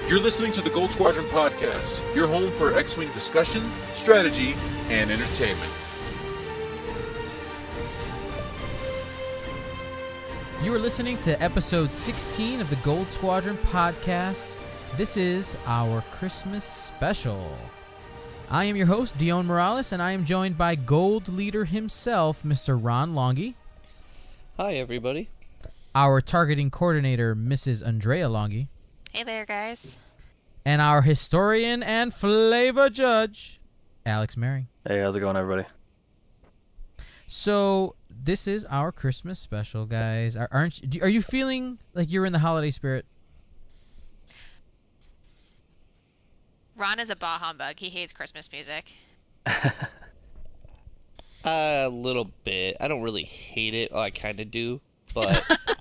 You're listening to the Gold Squadron Podcast, your home for X-Wing discussion, strategy, and entertainment. You are listening to episode 16 of the Gold Squadron Podcast. This is our Christmas special. I am your host, Dion Morales, and I am joined by Gold Leader himself, Mr. Ron Longi. Hi, everybody. Our targeting coordinator, Mrs. Andrea Longi. Hey there, guys. And our historian and flavor judge, Alex Mary. Hey, how's it going, everybody? So, this is our Christmas special, guys. Are you feeling like you're in the holiday spirit? Ron is a bah humbug. He hates Christmas music. A little bit. I don't really hate it. Oh, I kind of do, but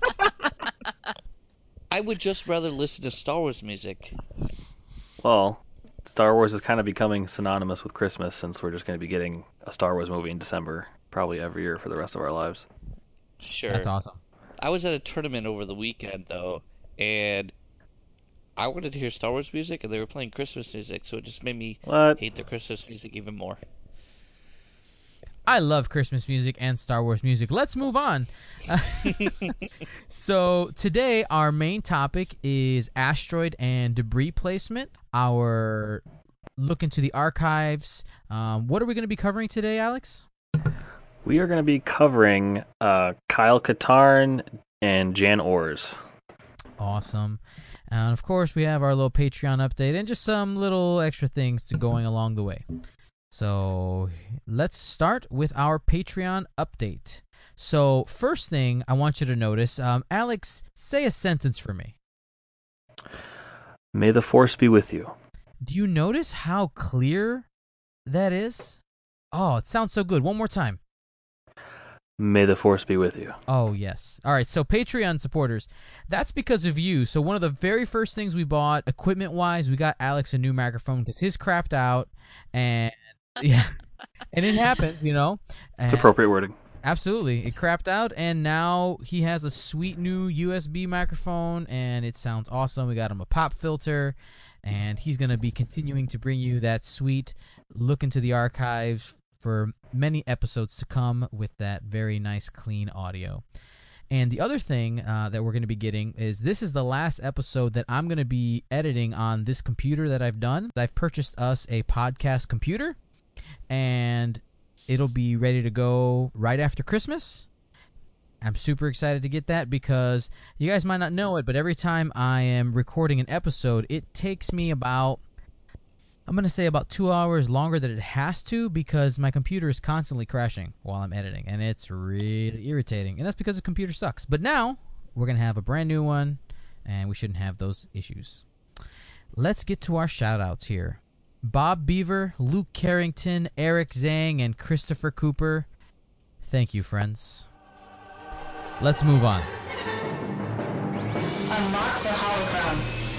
I would just rather listen to Star Wars music. Well, Star Wars is kind of becoming synonymous with Christmas since we're just going to be getting a Star Wars movie in December, probably every year for the rest of our lives. Sure. That's awesome. I was at a tournament over the weekend, though, and I wanted to hear Star Wars music, and they were playing Christmas music, so it just made me hate the Christmas music even more. I love Christmas music and Star Wars music. Let's move on. So today our main topic is asteroid and debris placement. Our look into the archives. What are we going to be covering today, Alex? We are going to be covering Kyle Katarn and Jan Ors. Awesome. And of course, we have our little Patreon update and just some little extra things to going along the way. So let's start with our Patreon update. So first thing I want you to notice, Alex, say a sentence for me. May the Force be with you. Do you notice how clear that is? Oh, it sounds so good. One more time. May the Force be with you. Oh, yes. All right, so Patreon supporters, that's because of you. So one of the very first things we bought, equipment-wise, we got Alex a new microphone because his crapped out, and yeah, and it happens, you know. It's appropriate wording. Absolutely. It crapped out, and now he has a sweet new USB microphone, and it sounds awesome. We got him a pop filter, and he's going to be continuing to bring you that sweet look into the archives for many episodes to come with that very nice, clean audio. And the other thing that we're going to be getting is this is the last episode that I'm going to be editing on this computer that I've done. I've purchased us a podcast computer, and it'll be ready to go right after Christmas. I'm super excited to get that because you guys might not know it, but every time I am recording an episode, it takes me about 2 hours longer than it has to because my computer is constantly crashing while I'm editing, and it's really irritating. And that's because the computer sucks. But now we're going to have a brand new one, and we shouldn't have those issues. Let's get to our shout-outs here. Bob Beaver, Luke Carrington, Eric Zhang, and Christopher Cooper. Thank you, friends. Let's move on. Unlock the hologram.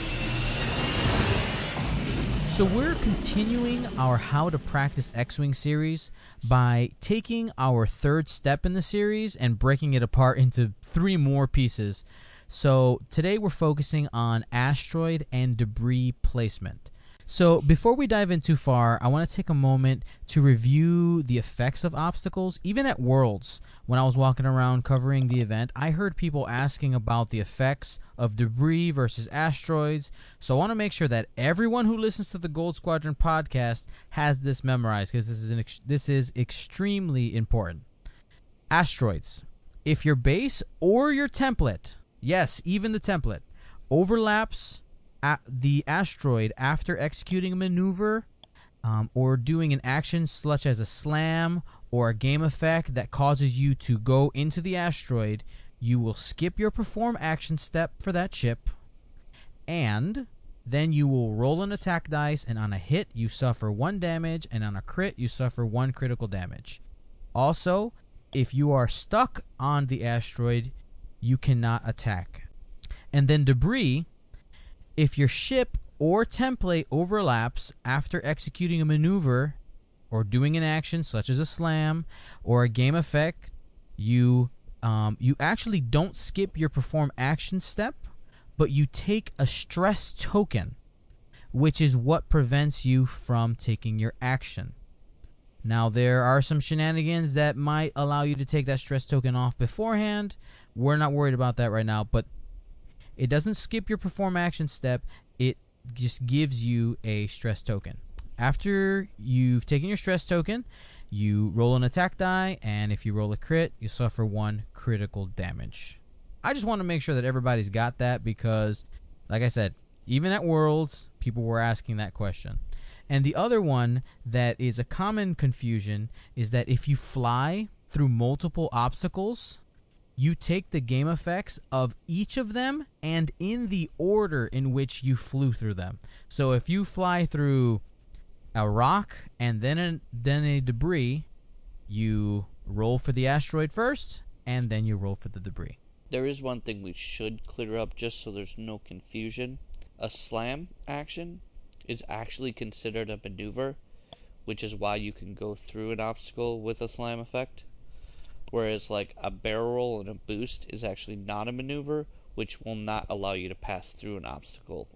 So we're continuing our How to Practice X-Wing series by taking our third step in the series and breaking it apart into 3 more pieces. So today we're focusing on asteroid and debris placement. So before we dive in too far, I want to take a moment to review the effects of obstacles. Even at Worlds, when I was walking around covering the event, I heard people asking about the effects of debris versus asteroids. So I want to make sure that everyone who listens to the Gold Squadron podcast has this memorized because this is extremely important. Asteroids. If your base or your template, yes, even the template, overlaps the asteroid after executing a maneuver or doing an action such as a slam or a game effect that causes you to go into the asteroid, you will skip your perform action step for that ship, and then you will roll an attack dice, and on a hit you suffer 1 damage, and on a crit you suffer 1 critical damage. Also, if you are stuck on the asteroid, you cannot attack. And then debris. If your ship or template overlaps after executing a maneuver or doing an action such as a slam or a game effect, you actually don't skip your perform action step, but you take a stress token which is what prevents you from taking your action. Now, there are some shenanigans that might allow you to take that stress token off beforehand. We're not worried about that right now, but it doesn't skip your perform action step. It just gives you a stress token. After you've taken your stress token, you roll an attack die, and if you roll a crit, you suffer 1 critical damage. I just want to make sure that everybody's got that because, like I said, even at Worlds, people were asking that question. And the other one that is a common confusion is that if you fly through multiple obstacles, you take the game effects of each of them and in the order in which you flew through them. So if you fly through a rock and then a debris, you roll for the asteroid first, and then you roll for the debris. There is one thing we should clear up just so there's no confusion. A slam action is actually considered a maneuver, which is why you can go through an obstacle with a slam effect. Whereas like a barrel roll and a boost is actually not a maneuver, which will not allow you to pass through an obstacle.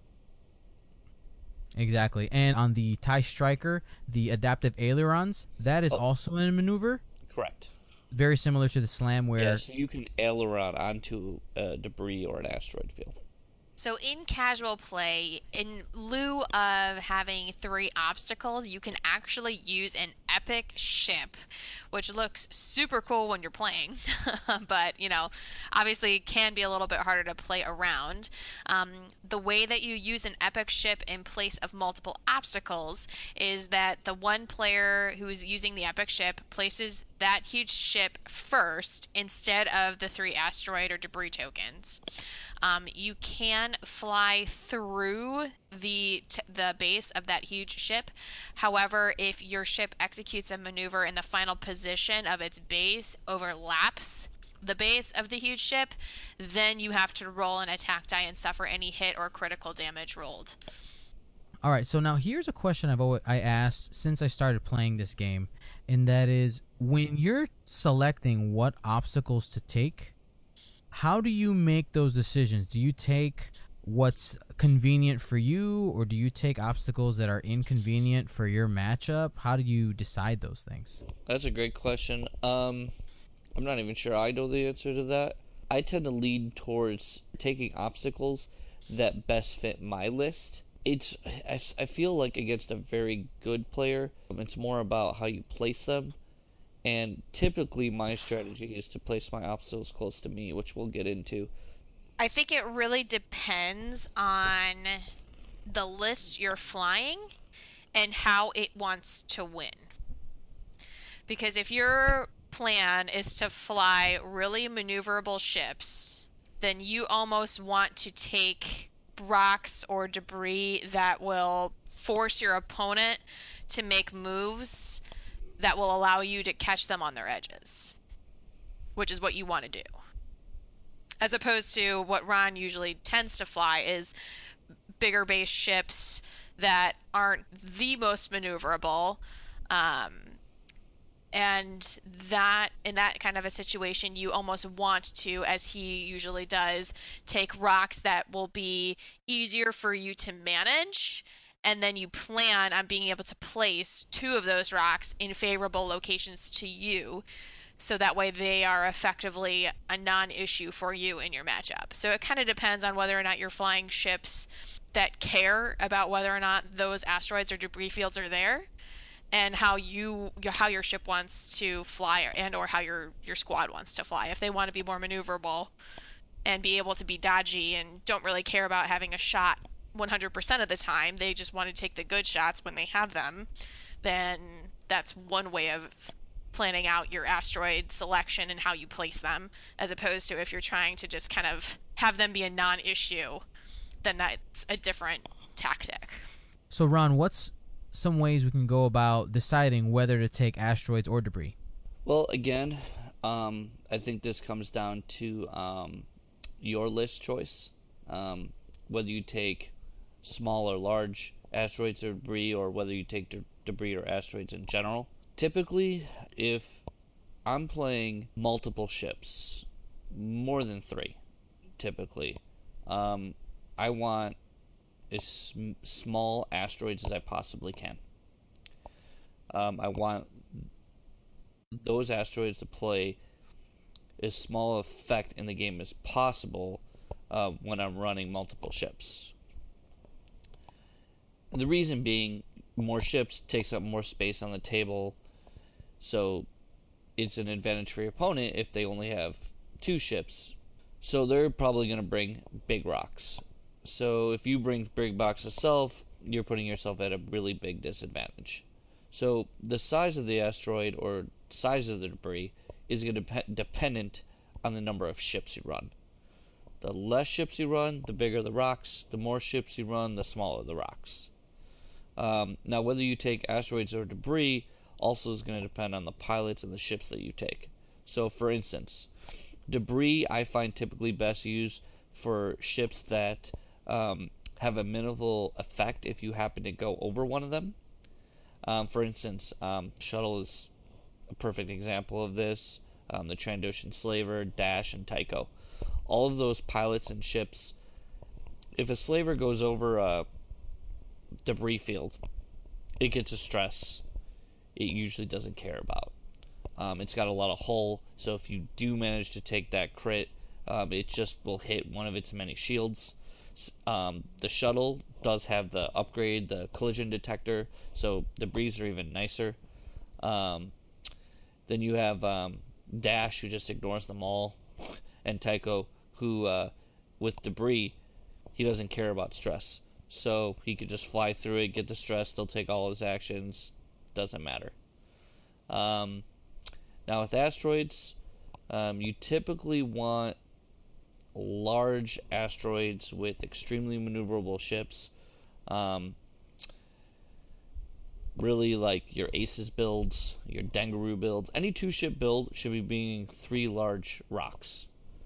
Exactly. And on the TIE Striker, the adaptive ailerons, that is also a maneuver. Correct. Very similar to the slam where... Yeah, so you can aileron onto a debris or an asteroid field. So in casual play, in lieu of having 3 obstacles, you can actually use an epic ship, which looks super cool when you're playing, but, obviously can be a little bit harder to play around. The way that you use an epic ship in place of multiple obstacles is that the one player who's using the epic ship places that huge ship first instead of the 3 asteroid or debris tokens. You can fly through the base of that huge ship. However, if your ship executes a maneuver in the final position of its base overlaps the base of the huge ship, then you have to roll an attack die and suffer any hit or critical damage rolled. All right, so now here's a question I asked since I started playing this game, and that is, when you're selecting what obstacles to take, how do you make those decisions? Do you take what's convenient for you, or do you take obstacles that are inconvenient for your matchup? How do you decide those things? That's a great question. I'm not even sure I know the answer to that. I tend to lean towards taking obstacles that best fit my list. I feel like against a very good player, it's more about how you place them. And typically my strategy is to place my obstacles close to me, which we'll get into. I think it really depends on the list you're flying and how it wants to win. Because if your plan is to fly really maneuverable ships, then you almost want to take rocks or debris that will force your opponent to make moves that will allow you to catch them on their edges, which is what you want to do. As opposed to what Ron usually tends to fly is bigger base ships that aren't the most maneuverable, and that in that kind of a situation, you almost want to, as he usually does, take rocks that will be easier for you to manage, and then you plan on being able to place 2 of those rocks in favorable locations to you, so that way they are effectively a non-issue for you in your matchup. So it kind of depends on whether or not you're flying ships that care about whether or not those asteroids or debris fields are there, and how your ship wants to fly, and or how your squad wants to fly. If they want to be more maneuverable and be able to be dodgy and don't really care about having a shot 100% of the time, they just want to take the good shots when they have them, then that's one way of planning out your asteroid selection and how you place them, as opposed to if you're trying to just kind of have them be a non-issue, then that's a different tactic. So Ron, what's some ways we can go about deciding whether to take asteroids or debris? Well, again, I think this comes down to your list choice. Whether you take small or large asteroids or debris, or whether you take debris or asteroids in general. Typically, if I'm playing multiple ships, more than 3, typically, I want as small asteroids as I possibly can. I want those asteroids to play as small effect in the game as possible when I'm running multiple ships. The reason being, more ships takes up more space on the table, so it's an advantage for your opponent if they only have 2 ships. So they're probably going to bring big rocks. So if you bring big rocks yourself, you're putting yourself at a really big disadvantage. So the size of the asteroid or size of the debris is going to be dependent on the number of ships you run. The less ships you run, the bigger the rocks. The more ships you run, the smaller the rocks. Now, whether you take asteroids or debris also is going to depend on the pilots and the ships that you take. So, for instance, debris I find typically best used for ships that have a minimal effect if you happen to go over one of them. For instance, Shuttle is a perfect example of this. The Trandoshan Slaver, Dash, and Tycho. All of those pilots and ships, if a Slaver goes over a debris field, it gets a stress it usually doesn't care about. It's got a lot of hull, so if you do manage to take that crit, it just will hit one of its many shields. The Shuttle does have the upgrade, the collision detector, so debris are even nicer. Then you have Dash, who just ignores them all, and Tycho, who, with debris, he doesn't care about stress. So he could just fly through it, get the stress, still take all his actions, doesn't matter. Now with asteroids, you typically want large asteroids with extremely maneuverable ships. Really like your Aces builds, your Dengaroo builds. Any 2-ship build should be being 3 large rocks.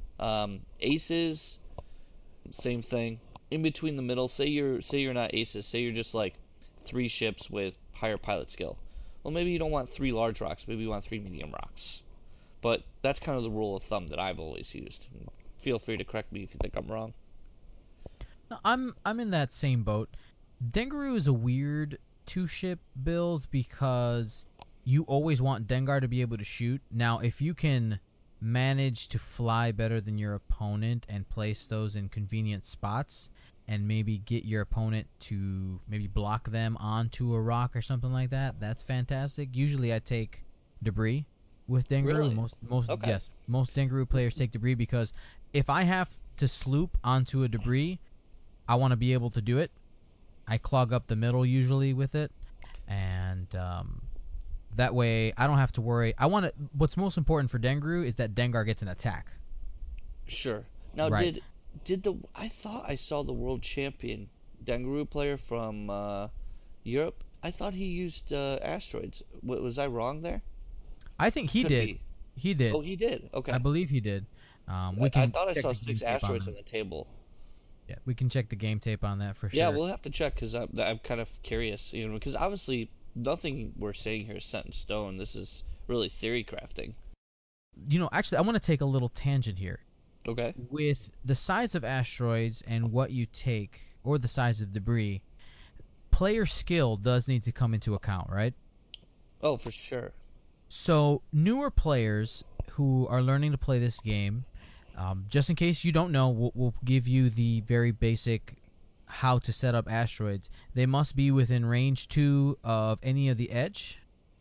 Aces, same thing. In between the middle, say you're not Aces, say you're just like 3 ships with higher pilot skill. Well, maybe you don't want 3 large rocks, maybe you want 3 medium rocks. But that's kind of the rule of thumb that I've always used. Feel free to correct me if you think I'm wrong. No, I'm in that same boat. Dengaroo is a weird 2-ship build because you always want Dengar to be able to shoot. Now, if you can manage to fly better than your opponent and place those in convenient spots and maybe get your opponent to maybe block them onto a rock or something like that, that's fantastic. Usually I take debris with Dengaroo. Really? Most Okay. Yes, most Dengaroo players take debris because if I have to sloop onto a debris, I want to be able to do it. I clog up the middle usually with it, and that way I don't have to worry. What's most important for Dengaroo is that Dengar gets an attack. Sure. Now, Right. I thought I saw the world champion Dengaroo player from Europe. I thought he used asteroids. Was I wrong there? I think he Could did. be. He did. Oh, he did. Okay. I believe he did. I thought I check saw the 6 game tape on asteroids that. on the table. Yeah, we can check the game tape on that for sure. Yeah, we'll have to check because I'm kind of curious, because obviously nothing we're saying here is set in stone. This is really theory crafting. Actually, I want to take a little tangent here. Okay. With the size of asteroids and what you take, or the size of debris, player skill does need to come into account, right? Oh, for sure. So, newer players who are learning to play this game, just in case you don't know, we'll give you the very basic how to set up asteroids. They must be within range 2 of any of the edge,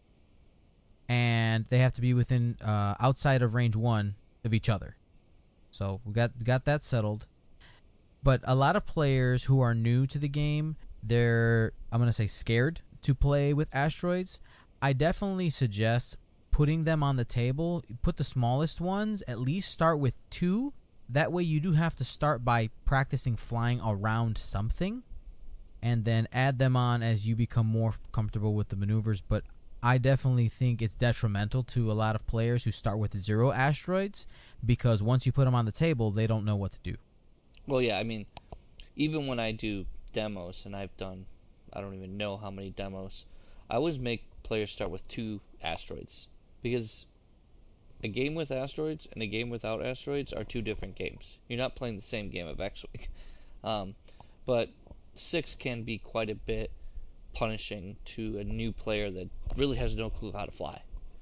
and they have to be within outside of range 1 of each other. So we got that settled. But a lot of players who are new to the game, they're, I'm going to say, scared to play with asteroids. I definitely suggest putting them on the table. Put the smallest ones, at least start with 2. That way you do have to start by practicing flying around something, and then add them on as you become more comfortable with the maneuvers. But I definitely think it's detrimental to a lot of players who start with 0 asteroids, because once you put them on the table, they don't know what to do. Well, yeah, even when I do demos, and I've done, I don't even know how many demos, I always make players start with 2 asteroids. Because a game with asteroids and a game without asteroids are 2 different games. You're not playing the same game of X-Wing. But 6 can be quite a bit punishing to a new player that really has no clue how to fly.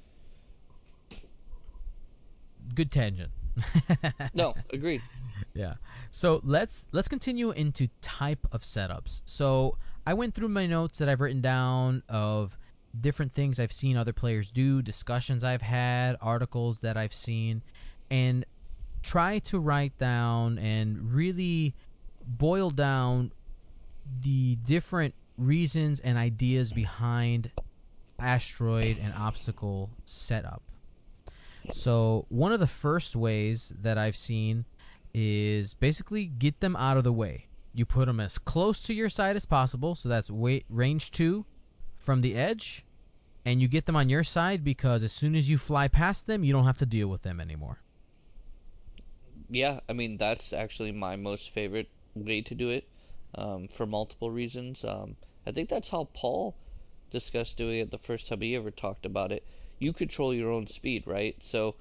Good tangent. No, agreed. Yeah. So let's continue into type of setups. So I went through my notes that I've written down of different things I've seen other players do, discussions I've had, articles that I've seen, and try to write down and really boil down the different reasons and ideas behind asteroid and obstacle setup. So one of the first ways that I've seen is basically get them out of the way. You put them as close to your side as possible, so that's range 2 from the edge, and you get them on your side because as soon as you fly past them, you don't have to deal with them anymore. Yeah, I mean, that's actually my most favorite way to do it, for multiple reasons. I think that's how Paul discussed doing it the first time he ever talked about it. You control your own speed, right? So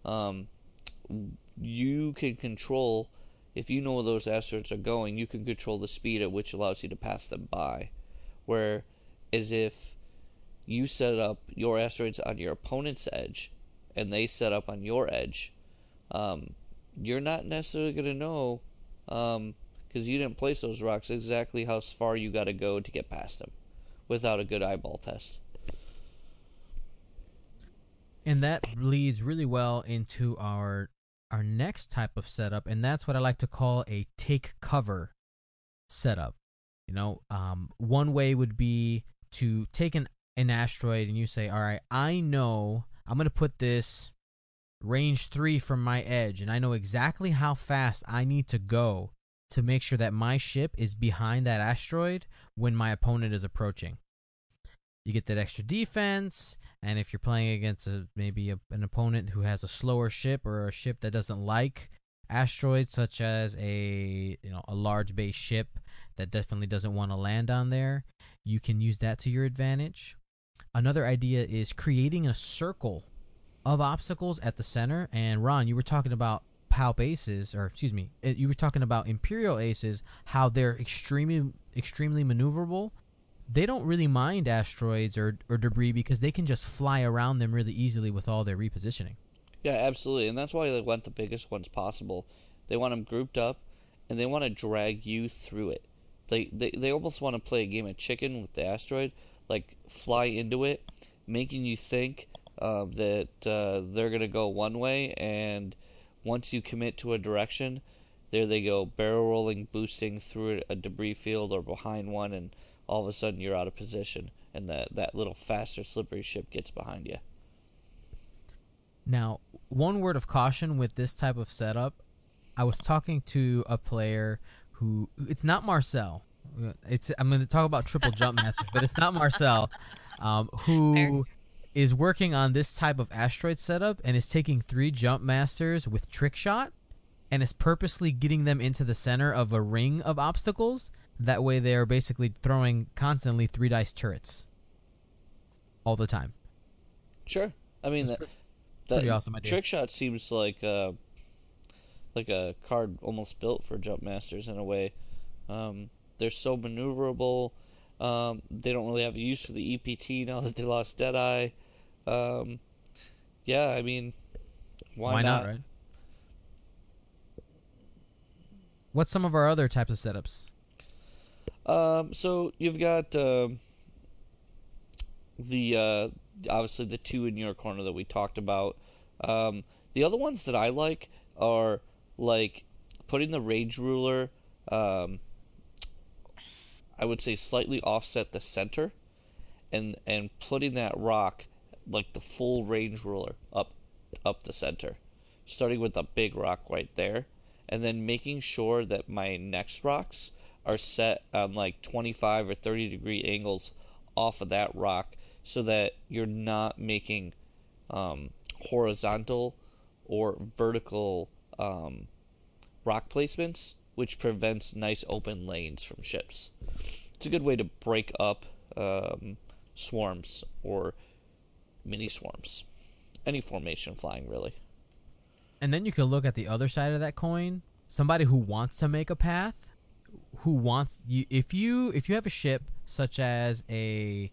you can control, if you know where those asteroids are going, you can control the speed at which allows you to pass them by. Whereas if you set up your asteroids on your opponent's edge and they set up on your edge, you're not necessarily going to know, because you didn't place those rocks, exactly how far you got to go to get past them without a good eyeball test. And that leads really well into our next type of setup, and that's what I like to call a take cover setup. You know, one way would be to take an asteroid and you say, all right, I know I'm going to put this range 3 from my edge, and I know exactly how fast I need to go to make sure that my ship is behind that asteroid when my opponent is approaching. You get that extra defense, and if you're playing against maybe an opponent who has a slower ship or a ship that doesn't like asteroids, such as a large base ship that definitely doesn't want to land on there, you can use that to your advantage. Another idea is creating a circle of obstacles at the center. And Ron, you were talking about Palp aces, or excuse me, you were talking about Imperial aces, how they're extremely maneuverable. They don't really mind asteroids or debris because they can just fly around them really easily with all their repositioning. Yeah, absolutely, and that's why they want the biggest ones possible. They want them grouped up, and they want to drag you through it. They almost want to play a game of chicken with the asteroid, like fly into it, making you think that they're going to go one way, and once you commit to a direction, there they go, barrel rolling, boosting through a debris field or behind one, and all of a sudden you're out of position, and that little faster, slippery ship gets behind you. Now, one word of caution with this type of setup, I was talking to a player who, it's not Marcel. I'm going to talk about triple jump masters, but it's not Marcel, who is working on this type of asteroid setup and is taking 3 jump masters with trick shot and is purposely getting them into the center of a ring of obstacles. That way they are basically throwing constantly 3 dice turrets all the time. Sure. I mean, that pretty awesome idea. Trick shot seems like a card almost built for jump masters in a way. They're so maneuverable. They don't really have a use for the EPT now that they lost Deadeye. Yeah, I mean, why not? Right? What's some of our other types of setups? So you've got the obviously the 2 in your corner that we talked about. The other ones that I like are like putting the rage ruler, I would say slightly offset the center, and putting that rock like the full range ruler up the center, starting with the big rock right there, and then making sure that my next rocks are set on like 25 or 30 degree angles off of that rock, so that you're not making horizontal or vertical rock placements, which prevents nice open lanes from ships. It's a good way to break up swarms or mini swarms. Any formation flying, really. And then you can look at the other side of that coin. Somebody who wants to make a path, who wants you, if you have a ship such as a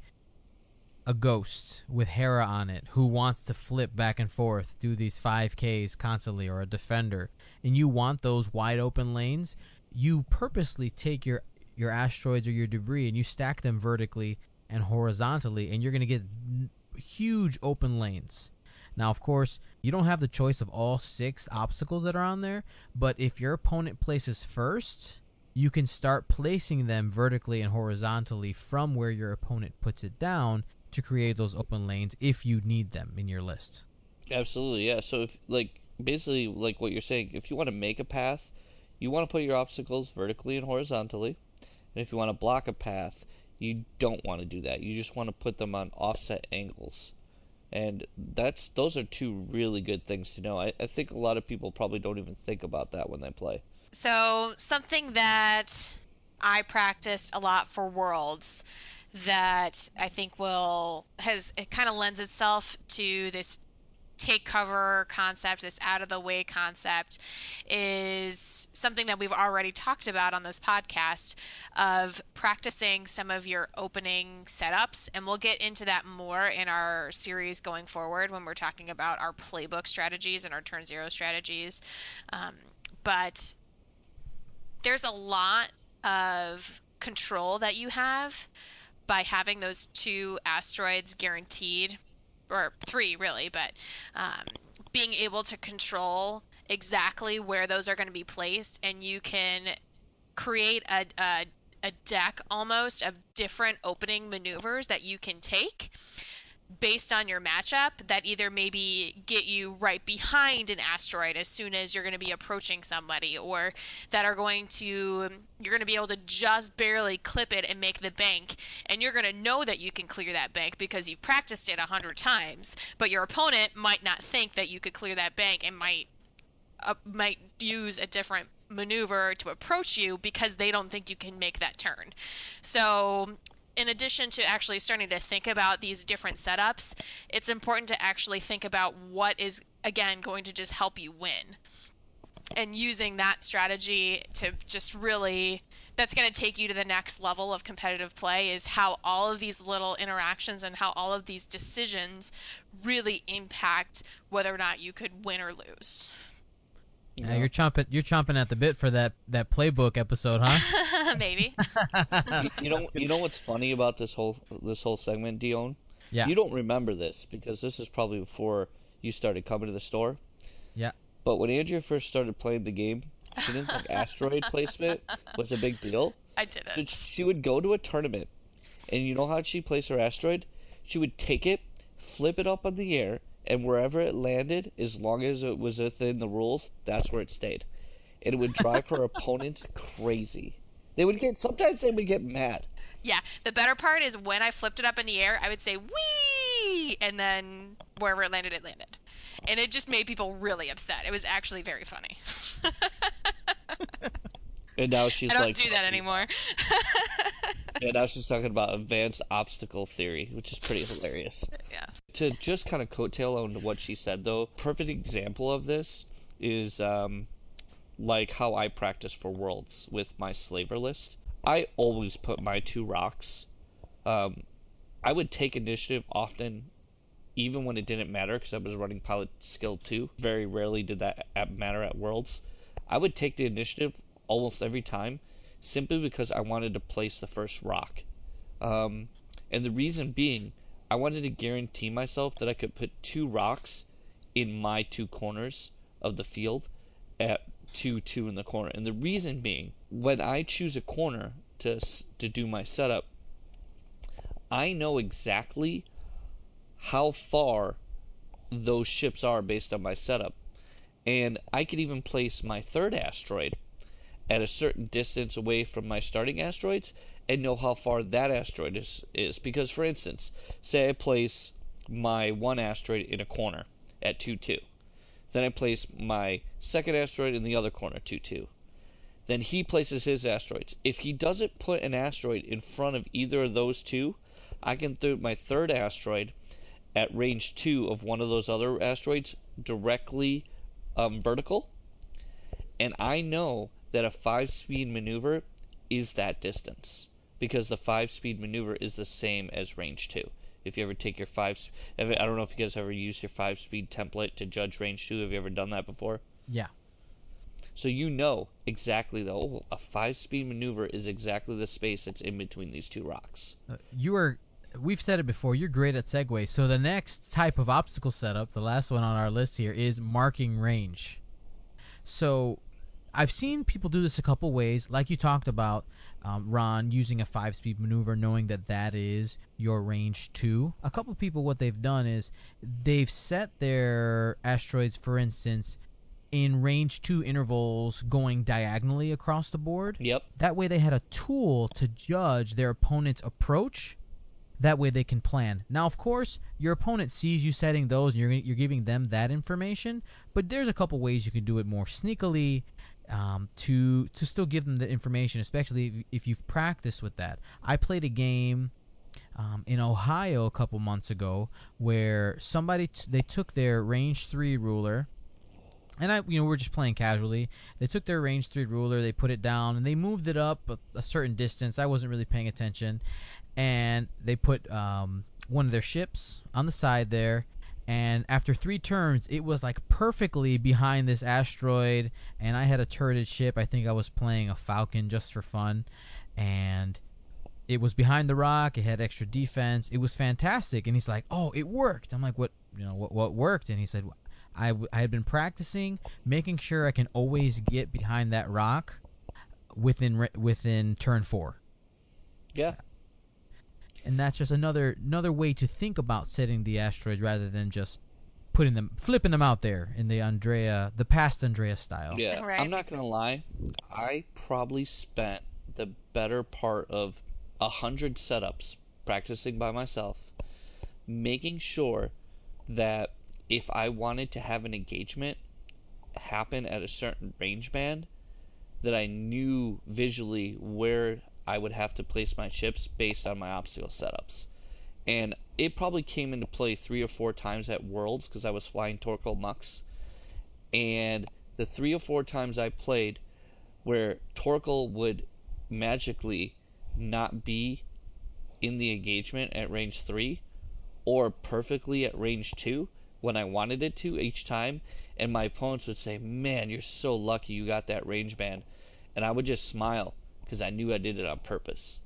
ghost with Hera on it who wants to flip back and forth, do these 5Ks constantly, or a defender, and you want those wide open lanes, you purposely take your asteroids or your debris and you stack them vertically and horizontally, and you're going to get huge open lanes. Now, of course, you don't have the choice of all 6 obstacles that are on there, but if your opponent places first, you can start placing them vertically and horizontally from where your opponent puts it down to create those open lanes if you need them in your list. Absolutely, yeah. So, if basically, what you're saying, if you want to make a path, you want to put your obstacles vertically and horizontally. And if you want to block a path, you don't want to do that. You just want to put them on offset angles. And those are 2 really good things to know. I think a lot of people probably don't even think about that when they play. So something that I practiced a lot for Worlds that I think it kind of lends itself to this take cover concept, this out of the way concept, is something that we've already talked about on this podcast, of practicing some of your opening setups. And we'll get into that more in our series going forward when we're talking about our playbook strategies and our turn 0 strategies. But there's a lot of control that you have by having those 2 asteroids guaranteed, or 3 really, but being able to control exactly where those are going to be placed, and you can create a deck almost of different opening maneuvers that you can take based on your matchup that either maybe get you right behind an asteroid as soon as you're going to be approaching somebody, or that you're going to be able to just barely clip it and make the bank, and you're going to know that you can clear that bank because you've practiced it 100 times, but your opponent might not think that you could clear that bank and might use a different maneuver to approach you because they don't think you can make that turn. So in addition to actually starting to think about these different setups, it's important to actually think about what is, again, going to just help you win. And using that strategy to just really, that's going to take you to the next level of competitive play, is how all of these little interactions and how all of these decisions really impact whether or not you could win or lose. Yeah, you're chomping at the bit for that playbook episode, huh? Maybe. You know what's funny about this whole segment, Dion? Yeah. You don't remember this because this is probably before you started coming to the store. Yeah. But when Andrea first started playing the game, she didn't think asteroid placement was a big deal. I didn't. So she would go to a tournament, and you know how she'd place her asteroid? She would take it, flip it up in the air, and wherever it landed, as long as it was within the rules, that's where it stayed. And it would drive her opponents crazy. Sometimes they would get mad. Yeah, the better part is when I flipped it up in the air, I would say, wee! And then wherever it landed, it landed. And it just made people really upset. It was actually very funny. And now she's I don't do that anymore. Yeah, now she's talking about advanced obstacle theory, which is pretty hilarious. Yeah. To just kind of coattail on what she said, though, perfect example of this is like how I practice for Worlds with my slaver list. I always put my 2 rocks. I would take initiative often, even when it didn't matter, because I was running pilot skill 2. Very rarely did that matter at Worlds. I would take the initiative almost every time, simply because I wanted to place the first rock. And the reason being, I wanted to guarantee myself that I could put 2 rocks in my 2 corners of the field at 2-2 in the corner. And the reason being, when I choose a corner to do my setup, I know exactly how far those ships are based on my setup. And I could even place my 3rd asteroid at a certain distance away from my starting asteroids and know how far that asteroid is. Because, for instance, say I place my 1 asteroid in a corner at 2-2. Then I place my 2nd asteroid in the other corner, 2-2. Then he places his asteroids. If he doesn't put an asteroid in front of either of those 2, I can throw my 3rd asteroid at range 2 of one of those other asteroids directly vertical. And I know that a 5-speed maneuver is that distance, because the 5-speed maneuver is the same as range 2. If you ever take your I don't know if you guys ever used your 5-speed template to judge range 2. Have you ever done that before? Yeah. So you know exactly a 5-speed maneuver is exactly the space that's in between these two rocks. We've said it before, you're great at segues. So the next type of obstacle setup, the last one on our list here, is marking range. So I've seen people do this a couple ways, like you talked about, Ron, using a 5-speed maneuver, knowing that is your range 2. A couple people, what they've done is they've set their asteroids, for instance, in range 2 intervals going diagonally across the board. Yep. That way they had a tool to judge their opponent's approach. That way they can plan. Now, of course, your opponent sees you setting those, and you're giving them that information. But there's a couple ways you can do it more sneakily to still give them the information, especially if you've practiced with that. I played a game in Ohio a couple months ago where somebody they took their range 3 ruler. And we're just playing casually. They took their range 3 ruler, they put it down, and they moved it up a certain distance. I wasn't really paying attention. And they put one of their ships on the side there. And after 3 turns, it was like perfectly behind this asteroid. And I had a turreted ship. I think I was playing a Falcon just for fun. And it was behind the rock. It had extra defense. It was fantastic. And he's like, "Oh, it worked." I'm like, "What worked?" And he said, I had been practicing making sure I can always get behind that rock within turn 4. Yeah. And that's just another way to think about setting the asteroids rather than just flipping them out there in the past Andrea style. Yeah. Right. I'm not going to lie. I probably spent the better part of 100 setups practicing by myself, making sure that if I wanted to have an engagement happen at a certain range band, that I knew visually where I would have to place my ships based on my obstacle setups. And it probably came into play 3 or 4 times at Worlds because I was flying Torkoal Mux. And the 3 or 4 times I played where Torkoal would magically not be in the engagement at range 3 or perfectly at range 2, when I wanted it to each time, and my opponents would say, "Man, you're so lucky you got that range band," and I would just smile because I knew I did it on purpose.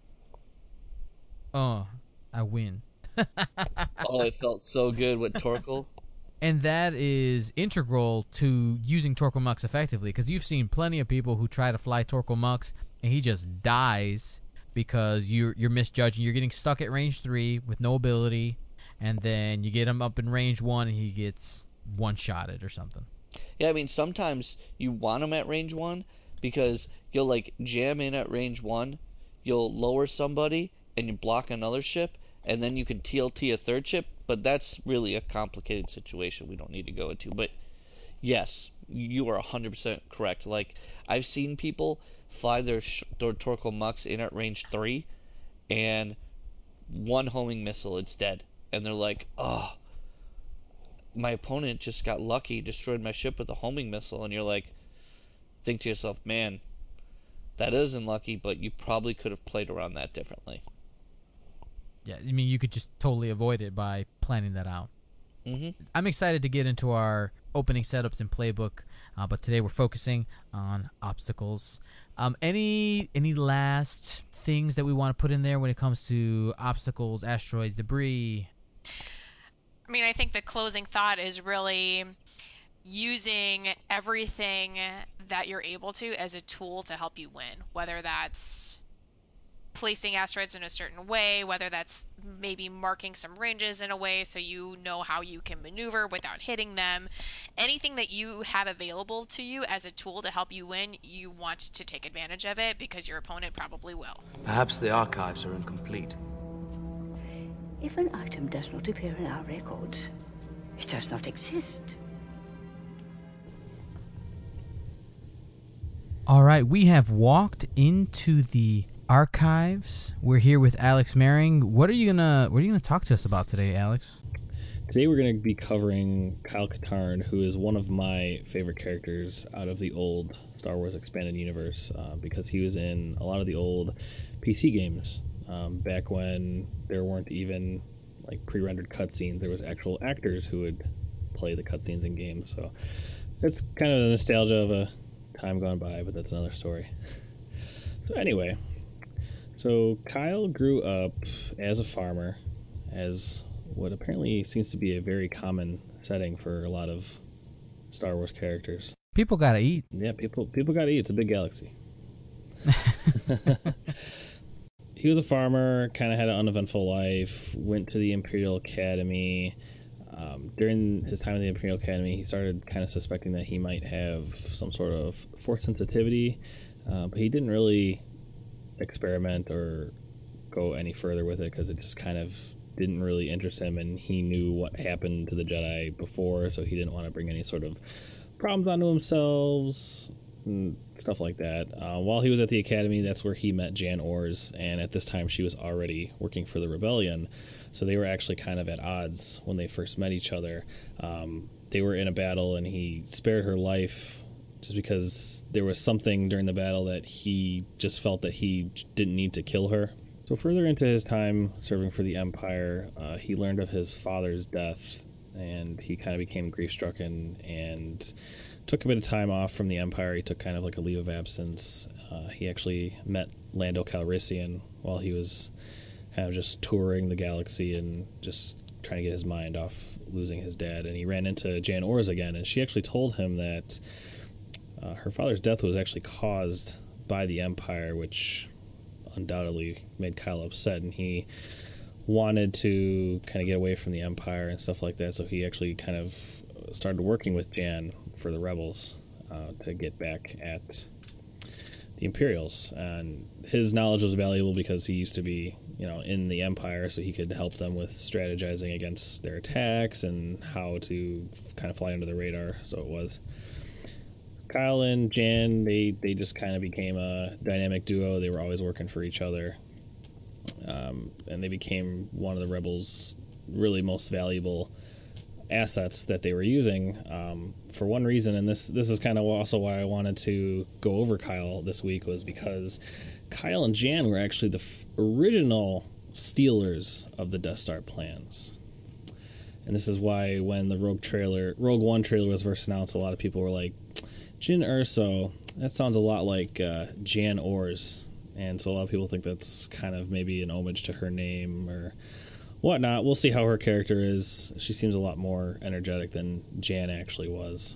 Oh, I win. Oh, it felt so good with Torkoal. And that is integral to using Torkoal Mux effectively, because you've seen plenty of people who try to fly Torkoal Mux and he just dies because you're misjudging. You're getting stuck at range 3 with no ability. And then you get him up in range 1 and he gets one-shotted or something. Yeah, I mean, sometimes you want him at range 1 because you'll, like, jam in at range 1, you'll lower somebody, and you block another ship, and then you can TLT a third ship, but that's really a complicated situation we don't need to go into. But, yes, you are 100% correct. Like, I've seen people fly their Torkoal Mux in at range 3, and one homing missile, it's dead. And they're like, "Oh, my opponent just got lucky, destroyed my ship with a homing missile." And you're like, think to yourself, man, that is unlucky, but you probably could have played around that differently. Yeah, I mean, you could just totally avoid it by planning that out. Mm-hmm. I'm excited to get into our opening setups and playbook, but today we're focusing on obstacles. Any last things that we want to put in there when it comes to obstacles, asteroids, debris? I mean, I think the closing thought is really using everything that you're able to as a tool to help you win, whether that's placing asteroids in a certain way, whether that's maybe marking some ranges in a way so you know how you can maneuver without hitting them. Anything that you have available to you as a tool to help you win, you want to take advantage of it because your opponent probably will. Perhaps the archives are incomplete. If an item does not appear in our records, it does not exist. All right, we have walked into the archives. We're here with Alex Maring. What are you gonna talk to us about today, Alex? Today we're going to be covering Kyle Katarn, who is one of my favorite characters out of the old Star Wars Expanded Universe, because he was in a lot of the old PC games back when there weren't even like pre-rendered cutscenes. There was actual actors who would play the cutscenes in games, so it's kind of the nostalgia of a time gone by, but that's another story. So anyway, so Kyle grew up as a farmer, as what apparently seems to be a very common setting for a lot of Star Wars characters. People gotta eat. Yeah, people gotta eat. It's a big galaxy. He was a farmer, kind of had an uneventful life, went to the Imperial Academy. During his time at the Imperial Academy, he started kind of suspecting that he might have some sort of force sensitivity, but he didn't really experiment or go any further with it because it just kind of didn't really interest him, and he knew what happened to the Jedi before, so he didn't want to bring any sort of problems onto himself and stuff like that. While he was at the Academy, that's where he met Jan Ors, and at this time she was already working for the Rebellion, so they were actually kind of at odds when they first met each other. They were in a battle, and he spared her life just because there was something during the battle that he just felt that he didn't need to kill her. So further into his time serving for the Empire, he learned of his father's death, and he kind of became grief-stricken and took a bit of time off from the Empire. He took kind of like a leave of absence. He actually met Lando Calrissian while he was kind of just touring the galaxy and just trying to get his mind off losing his dad. And he ran into Jan Ors again, and she actually told him that her father's death was actually caused by the Empire, which undoubtedly made Kyle upset, and he wanted to kind of get away from the Empire and stuff like that, so he actually kind of started working with Jan for the Rebels to get back at the Imperials. And his knowledge was valuable because he used to be, in the Empire, so he could help them with strategizing against their attacks and how to kind of fly under the radar. So it was Kyle and Jan, they just kind of became a dynamic duo. They were always working for each other. And they became one of the Rebels' really most valuable assets that they were using for one reason. And this is kind of also why I wanted to go over Kyle this week, was because Kyle and Jan were actually the original stealers of the Death Star plans. And this is why when the Rogue One trailer was first announced, a lot of people were like, Jyn Erso, that sounds a lot like Jan Ors, and so a lot of people think that's kind of maybe an homage to her name or whatnot. We'll see how her character is. She seems a lot more energetic than Jan actually was.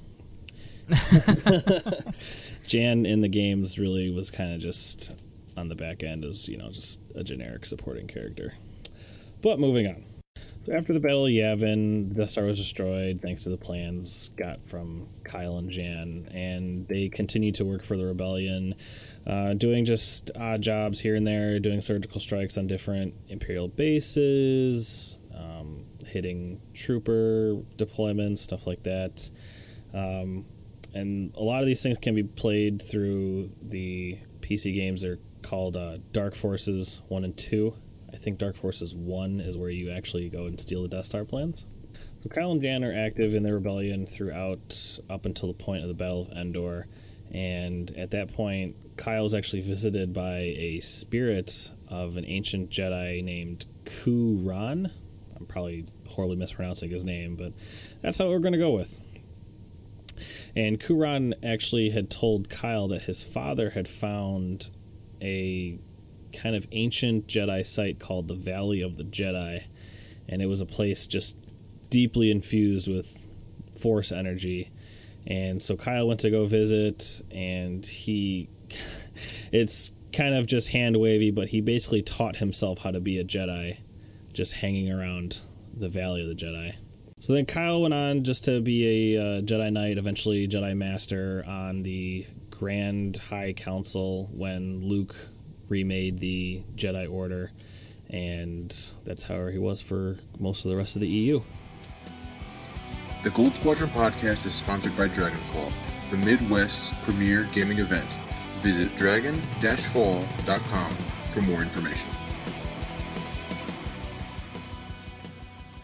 Jan in the games really was kind of just on the back end as, just a generic supporting character. But moving on. So after the Battle of Yavin, the Death Star was destroyed thanks to the plans got from Kyle and Jan, and they continued to work for the Rebellion, doing just odd jobs here and there, doing surgical strikes on different Imperial bases, hitting trooper deployments, stuff like that. And a lot of these things can be played through the PC games. They're called Dark Forces 1 and 2. I think Dark Forces 1 is where you actually go and steal the Death Star plans. So Kyle and Jan are active in the Rebellion throughout up until the point of the Battle of Endor. And at that point, Kyle was actually visited by a spirit of an ancient Jedi named Kuran. I'm probably horribly mispronouncing his name, but that's how we're going to go with. And Kuran actually had told Kyle that his father had found a kind of ancient Jedi site called the Valley of the Jedi, and it was a place just deeply infused with Force energy. And so Kyle went to go visit, and it's kind of just hand wavy, but he basically taught himself how to be a Jedi just hanging around the Valley of the Jedi. So then Kyle went on just to be a Jedi Knight, eventually Jedi Master on the Grand High Council when Luke remade the Jedi Order, and that's how he was for most of the rest of the EU. The Gold Squadron podcast is sponsored by Dragonfall, the Midwest's premier gaming event. Visit dragon-fall.com for more information.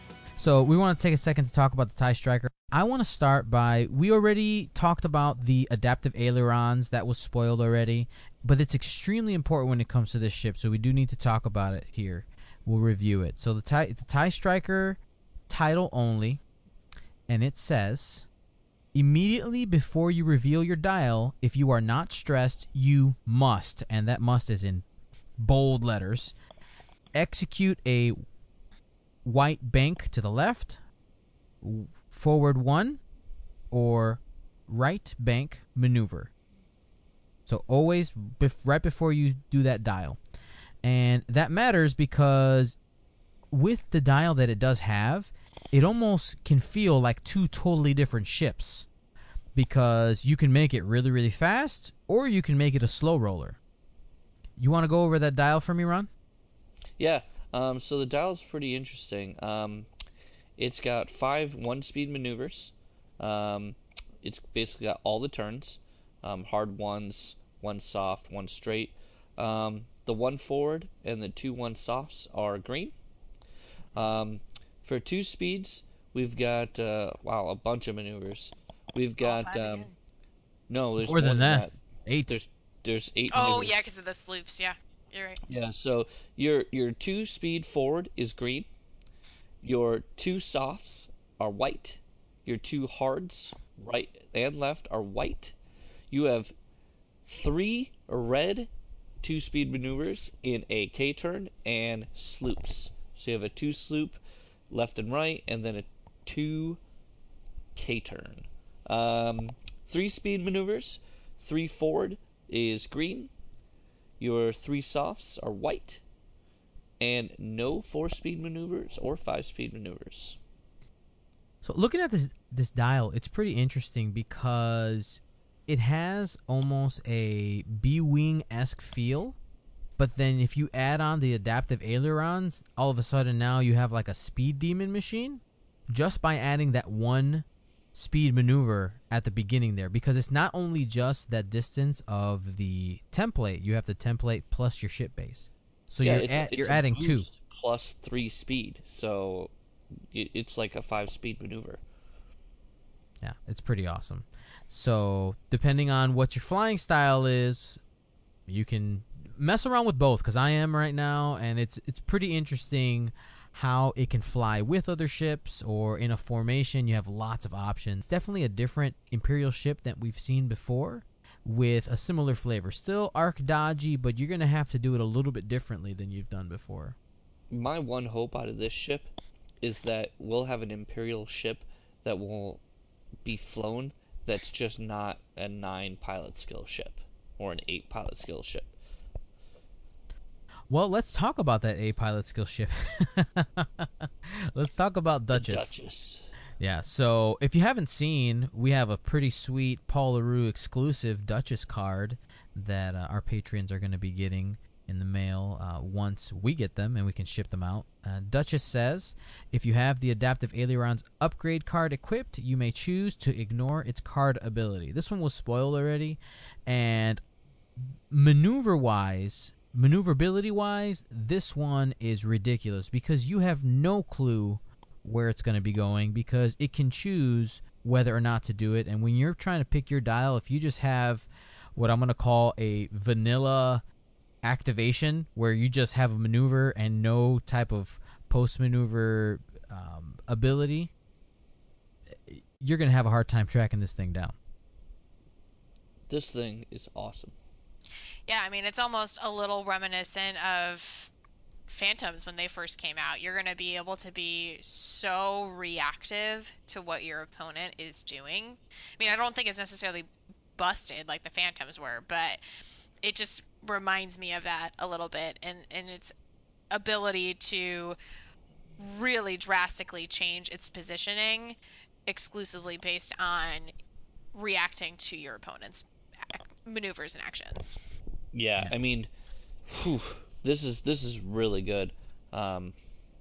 So we want to take a second to talk about the TIE Striker. I want to start by, we already talked about the adaptive ailerons. That was spoiled already, but it's extremely important when it comes to this ship, so we do need to talk about it here. We'll review it. So it's a TIE Striker title only, and it says, immediately before you reveal your dial, if you are not stressed, you must, and that must is in bold letters, execute a white bank to the left, forward 1, or right bank maneuver. So always right before you do that dial. And that matters because with the dial that it does have, it almost can feel like two totally different ships, because you can make it really, really fast, or you can make it a slow roller. You want to go over that dial for me, Ron? Yeah. So the dial is pretty interesting. It's got 5 1-speed maneuvers. It's basically got all the turns. Hard ones, 1 soft, 1 straight. The 1 forward and the 2 1 softs are green. For 2 speeds, we've got a bunch of maneuvers. We've got no, there's more than that. 8. There's 8 Oh, maneuvers. yeah, because of the sloops. Yeah, you're right. Yeah, so your 2 speed forward is green. Your 2 softs are white. Your 2 hards, right and left, are white. You have 3 red 2-speed maneuvers in a K-turn and sloops. So you have a 2 sloop left and right, and then a 2 K-turn. 3-speed maneuvers. 3 forward is green. Your 3 softs are white. And no 4-speed maneuvers or 5-speed maneuvers. So looking at this dial, it's pretty interesting because it has almost a B-Wing-esque feel, but then if you add on the adaptive ailerons, all of a sudden now you have like a speed demon machine just by adding that 1 speed maneuver at the beginning there, because it's not only just that distance of the template, you have the template plus your ship base. So yeah, you're adding 2 plus 3 speed, so it's like a 5-speed maneuver. Yeah, it's pretty awesome. So depending on what your flying style is, you can mess around with both, because I am right now, and it's pretty interesting how it can fly with other ships or in a formation. You have lots of options. Definitely a different Imperial ship that we've seen before, with a similar flavor. Still arc dodgy, but you're going to have to do it a little bit differently than you've done before. My one hope out of this ship is that we'll have an Imperial ship that will be flown that's just not a 9 pilot skill ship or an 8 pilot skill ship. Well, let's talk about that 8 pilot skill ship. Let's talk about Duchess. Duchess. Yeah, so if you haven't seen, we have a pretty sweet Paul LaRue exclusive Duchess card that our patrons are going to be getting in the mail once we get them and we can ship them out. Duchess says, if you have the Adaptive Ailerons upgrade card equipped, you may choose to ignore its card ability. This one was spoiled already, and maneuverability-wise, this one is ridiculous because you have no clue where it's going to be going, because it can choose whether or not to do it. And when you're trying to pick your dial, if you just have what I'm going to call a vanilla activation, where you just have a maneuver and no type of post-maneuver ability, you're going to have a hard time tracking this thing down. This thing is awesome. Yeah, I mean, it's almost a little reminiscent of Phantoms when they first came out. You're going to be able to be so reactive to what your opponent is doing. I mean, I don't think it's necessarily busted like the Phantoms were, but it just reminds me of that a little bit, and its ability to really drastically change its positioning exclusively based on reacting to your opponent's maneuvers and actions. Yeah, I mean, this is really good. I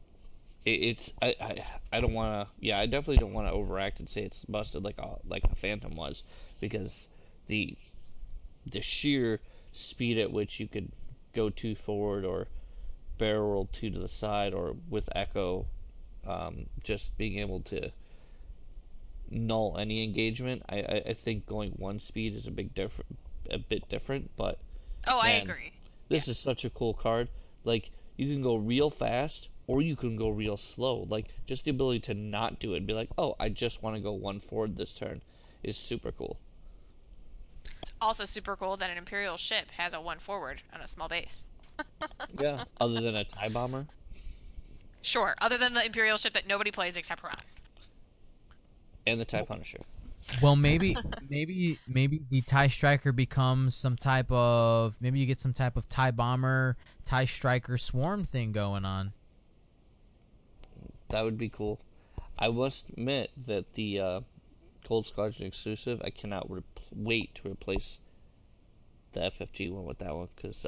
don't want to. Yeah, I definitely don't want to overact and say it's busted like the Phantom was, because the sheer speed at which you could go 2 forward or barrel roll 2 to the side or with echo just being able to null any engagement. I think going 1 speed is a bit different, but I agree. This is such a cool card. Like, you can go real fast or you can go real slow. Like, just the ability to not do it and be like, oh, I just want to go 1 forward this turn is super cool. It's also super cool that an Imperial ship has a 1 forward on a small base. Yeah. Other than a TIE bomber. Sure, other than the Imperial ship that nobody plays except Ron. And the TIE Punisher. Well, maybe the TIE Striker becomes some type of... Maybe you get some type of TIE Bomber, TIE Striker swarm thing going on. That would be cool. I must admit that the Gold Squadron exclusive, I cannot wait to replace the FFG one with that one, because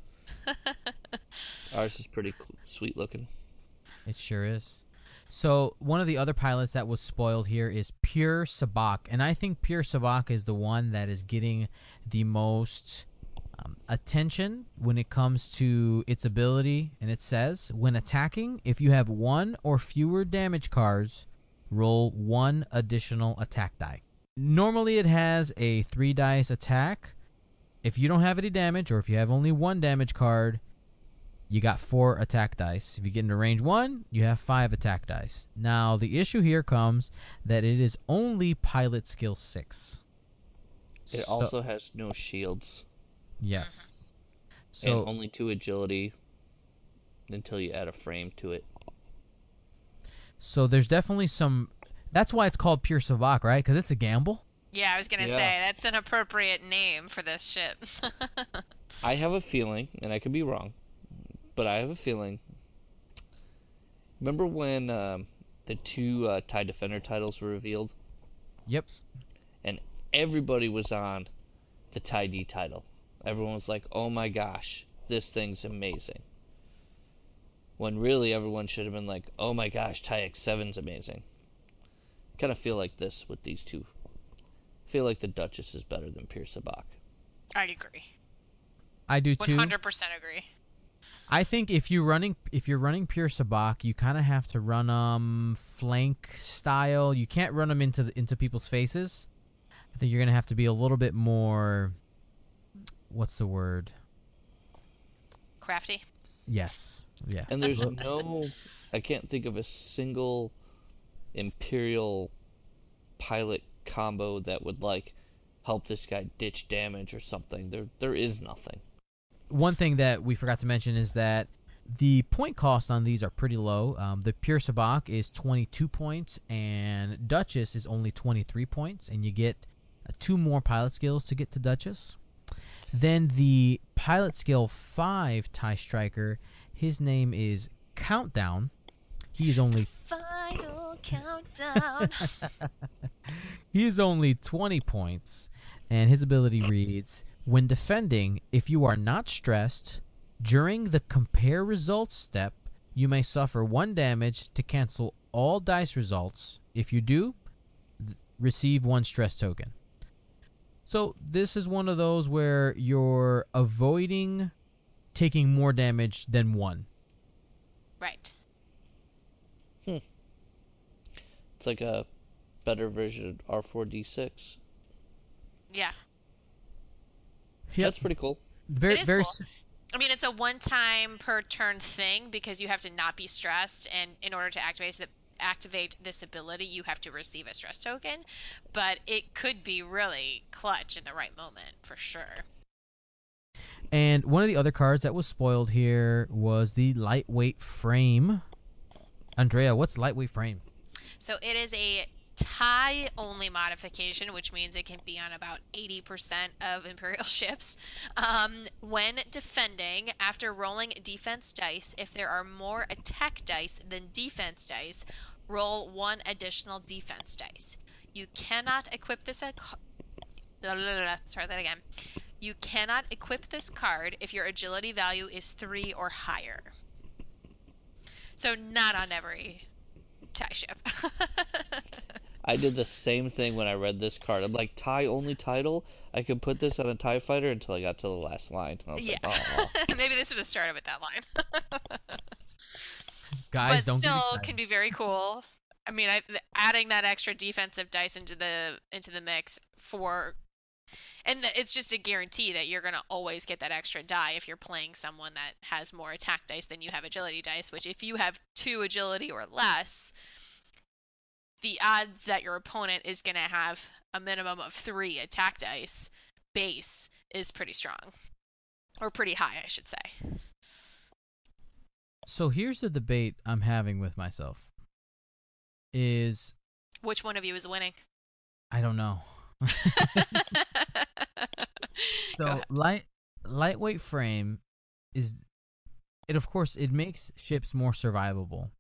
ours is pretty cool, sweet looking. It sure is. So one of the other pilots that was spoiled here is Pure Sabacc, and I think Pure Sabacc is the one that is getting the most attention when it comes to its ability. And it says, when attacking, if you have 1 or fewer damage cards, roll 1 additional attack die. Normally it has a 3 dice attack. If you don't have any damage, or if you have only 1 damage card, you got 4 attack dice. If you get into range 1, you have 5 attack dice. Now, the issue here comes that it is only pilot skill 6. It also has no shields. Yes. So and only 2 agility until you add a frame to it. So there's definitely some... That's why it's called Pure Sabacc, right? Because it's a gamble. Yeah, I was going to say, that's an appropriate name for this ship. I have a feeling, and I could be wrong, but I have a feeling. Remember when the 2 TIE Defender titles were revealed? Yep. And everybody was on the TIE D title. Everyone was like, oh my gosh, this thing's amazing. When really everyone should have been like, oh my gosh, TIE X7's amazing. Kind of feel like this with these 2. I feel like the Duchess is better than Pure Sabacc. I agree. I do too. 100% agree. I think if you're running Pure Sabacc, you kind of have to run them flank style. You can't run them into people's faces. I think you're gonna have to be a little bit more. What's the word? Crafty. Yes. Yeah. And there's I can't think of a single Imperial pilot combo that would like help this guy ditch damage or something. There is nothing. One thing that we forgot to mention is that the point costs on these are pretty low. The Pure Sabacc is 22 points, and Duchess is only 23 points, and you get 2 more pilot skills to get to Duchess. Then the pilot skill 5 TIE Striker, his name is Countdown. He is only... Final countdown. He is only 20 points, and his ability reads, when defending, if you are not stressed, during the compare results step, you may suffer 1 damage to cancel all dice results. If you do, receive 1 stress token. So this is one of those where you're avoiding taking more damage than 1. Right. It's like a better version of R4D6. Yeah. Yep. That's pretty cool. Very, It is very. cool. I mean, it's a one-time per turn thing because you have to not be stressed, and in order to activate this ability, you have to receive a stress token. But it could be really clutch in the right moment, for sure. And one of the other cards that was spoiled here was the lightweight frame. Andrea, what's lightweight frame? So it is a tie-only modification, which means it can be on about 80% of Imperial ships. When defending, after rolling defense dice, if there are more attack dice than defense dice, roll 1 additional defense dice. You cannot equip this... Sorry, that again. You cannot equip this card if your agility value is 3 or higher. So not on every TIE ship. I did the same thing when I read this card. I'm like, TIE only title? I could put this on a TIE fighter until I got to the last line. And I was like, oh. Maybe this would have started with that line. Guys, but don't get still excited. can be very cool. I mean, adding that extra defensive dice into the mix it's just a guarantee that you're gonna always get that extra die if you're playing someone that has more attack dice than you have agility dice. Which, if you have 2 agility or less, the odds that your opponent is gonna have a minimum of 3 attack dice base is pretty strong, or pretty high, I should say. So here's the debate I'm having with myself. Is which one of you is winning? I don't know. So lightweight frame of course it makes ships more survivable.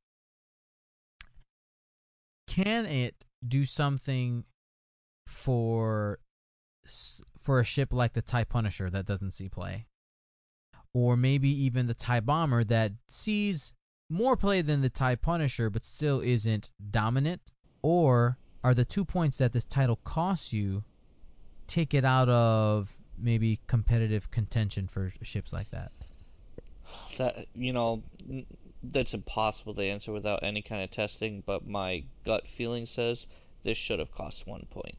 Can it do something for a ship like the TIE Punisher that doesn't see play? Or maybe even the TIE Bomber that sees more play than the TIE Punisher but still isn't dominant? Or are the 2 points that this title costs you take it out of maybe competitive contention for ships like that? That, that's impossible to answer without any kind of testing, but my gut feeling says this should have cost 1 point.